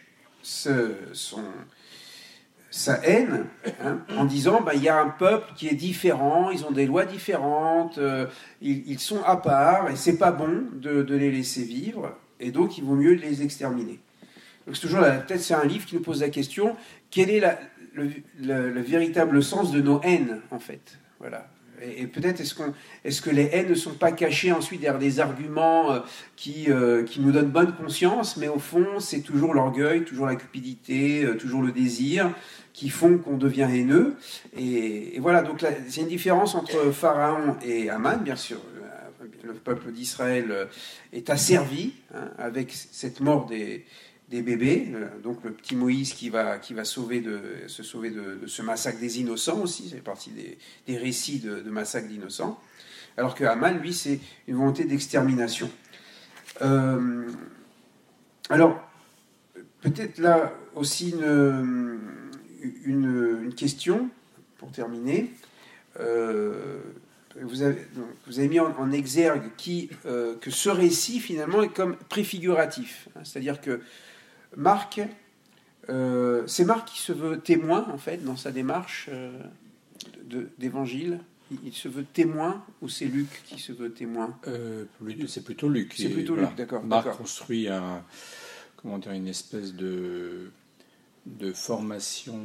sa haine, en disant il y a un peuple qui est différent, ils ont des lois différentes, ils sont à part, et c'est pas bon de les laisser vivre, et donc il vaut mieux les exterminer. Donc c'est toujours peut-être c'est un livre qui nous pose la question, quel est le véritable sens de nos haines, en fait, voilà. Et peut-être est-ce que les haines ne sont pas cachées ensuite derrière des arguments qui nous donnent bonne conscience, mais au fond c'est toujours l'orgueil, toujours la cupidité, toujours le désir qui font qu'on devient haineux. Et voilà, donc là, c'est une différence entre Pharaon et Haman, bien sûr. Le peuple d'Israël est asservi avec cette mort des bébés, donc le petit Moïse qui va se sauver de ce massacre des innocents aussi, c'est partie des récits de massacre d'innocents, alors que Haman, lui, c'est une volonté d'extermination. Alors, peut-être là aussi une question, pour terminer. Vous avez mis en exergue que ce récit, finalement, est comme préfiguratif. C'est-à-dire que Marc, c'est Marc qui se veut témoin, en fait, dans sa démarche d'évangile. Il se veut témoin, ou c'est Luc qui se veut témoin? C'est plutôt Luc. C'est plutôt Luc, d'accord. Marc construit une espèce de formation.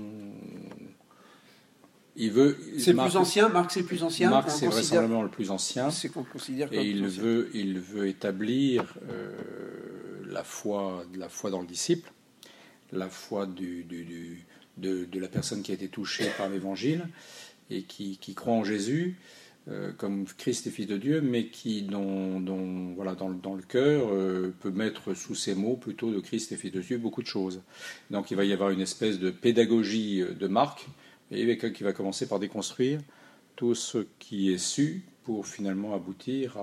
C'est le plus ancien. Marc, c'est le plus ancien. Marc, c'est vraisemblablement le plus ancien. C'est qu'on considère comme et il veut établir la foi dans le disciple, la foi de la personne qui a été touchée par l'Évangile et qui croit en Jésus, comme Christ est fils de Dieu, mais voilà, dans le cœur peut mettre sous ces mots plutôt de Christ est fils de Dieu beaucoup de choses. Donc il va y avoir une espèce de pédagogie de Marc, et qui va commencer par déconstruire tout ce qui est su pour finalement aboutir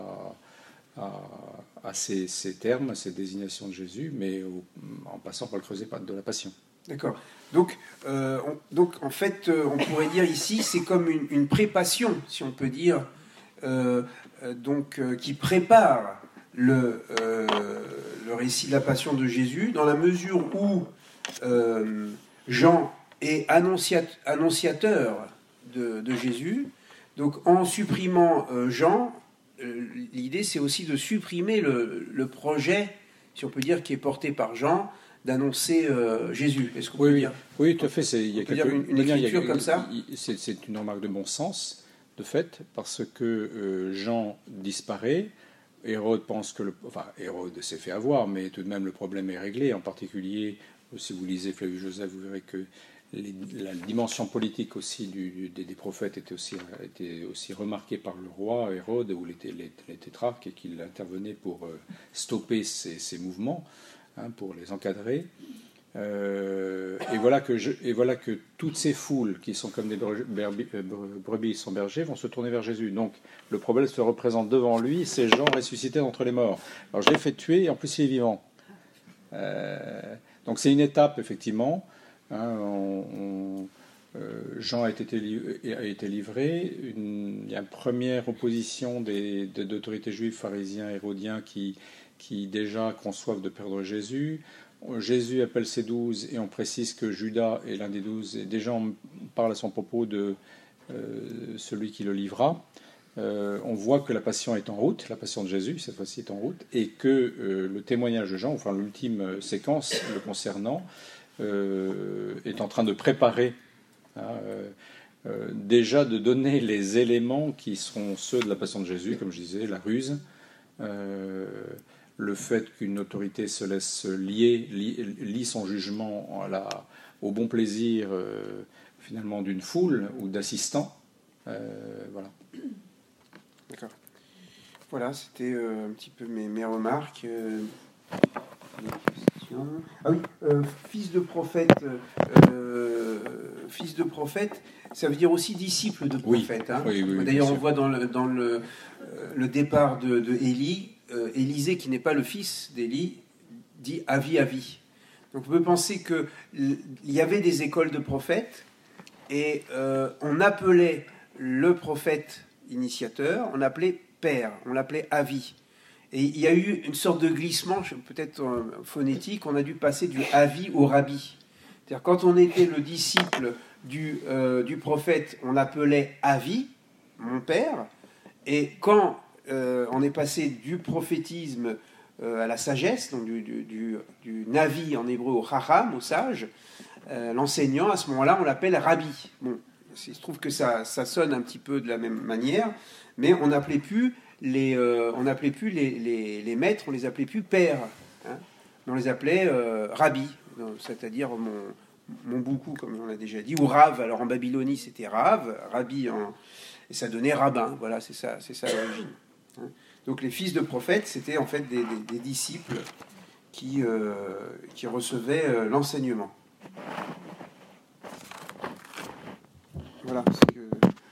à ces termes, à ces désignations de Jésus, mais en passant par le creuset de la passion. D'accord. Donc, en fait, on pourrait dire ici, c'est comme une pré-passion, si on peut dire, qui prépare le récit de la passion de Jésus, dans la mesure où Jean est annonciateur de Jésus. Donc, en supprimant Jean, l'idée, c'est aussi de supprimer le projet, si on peut dire, qui est porté par Jean, d'annoncer Jésus. Est-ce qu'on peut dire ? Oui, tout à fait. Il y a une écriture comme ça. C'est une remarque de bon sens, de fait, parce que Jean disparaît. Hérode pense que Hérode s'est fait avoir, mais tout de même le problème est réglé. En particulier, si vous lisez Flavius Joseph, vous verrez que la dimension politique aussi des prophètes était aussi remarquée par le roi Hérode, ou les tétrarques, et qu'il intervenait pour stopper ces mouvements, pour les encadrer. Et voilà que toutes ces foules qui sont comme des brebis sans berger vont se tourner vers Jésus. Donc le problème se représente devant lui, ces gens ressuscités d'entre les morts. Alors je l'ai fait tuer, et en plus il est vivant. Donc c'est une étape, effectivement. Jean a été livré. Il y a une première opposition d'autorités juives, pharisiens, hérodiens, qui déjà conçoivent de perdre Jésus. Jésus appelle ses 12 et on précise que Judas est l'un des 12. Et déjà on parle à son propos de celui qui le livra. On voit que la passion est en route, la passion de Jésus cette fois-ci est en route, et que le témoignage de Jean, enfin l'ultime séquence le concernant, est en train de préparer, déjà de donner les éléments qui seront ceux de la passion de Jésus, comme je disais, la ruse, le fait qu'une autorité se laisse lie son jugement au bon plaisir finalement d'une foule ou d'assistants. Voilà. D'accord. Voilà, c'était un petit peu mes remarques. Ah oui, fils de prophète, ça veut dire aussi disciple de prophète. Oui, hein. oui, d'ailleurs, on voit dans le départ de Élie, Élisée, qui n'est pas le fils d'Élie, dit avis, avis. Donc on peut penser qu'il y avait des écoles de prophètes, et on appelait le prophète initiateur, on appelait père, on l'appelait avis. Et il y a eu une sorte de glissement, peut-être phonétique, on a dû passer du avis au rabbi. C'est-à-dire quand on était le disciple du prophète, on appelait avis, mon père, et quand on est passé du prophétisme à la sagesse, donc du navi en hébreu au chacham, au sage, l'enseignant, à ce moment-là, on l'appelle rabbi. Bon, il se trouve que ça sonne un petit peu de la même manière, mais on n'appelait plus les maîtres, on les appelait plus pères, hein. On les appelait rabbi, c'est-à-dire mon beaucoup, comme on l'a déjà dit, ou rav. Alors en Babylonie c'était rav, rabbi, et ça donnait rabbin. Voilà, c'est ça l'origine. Hein. Donc les fils de prophètes, c'était en fait des disciples qui recevaient l'enseignement. Voilà ce que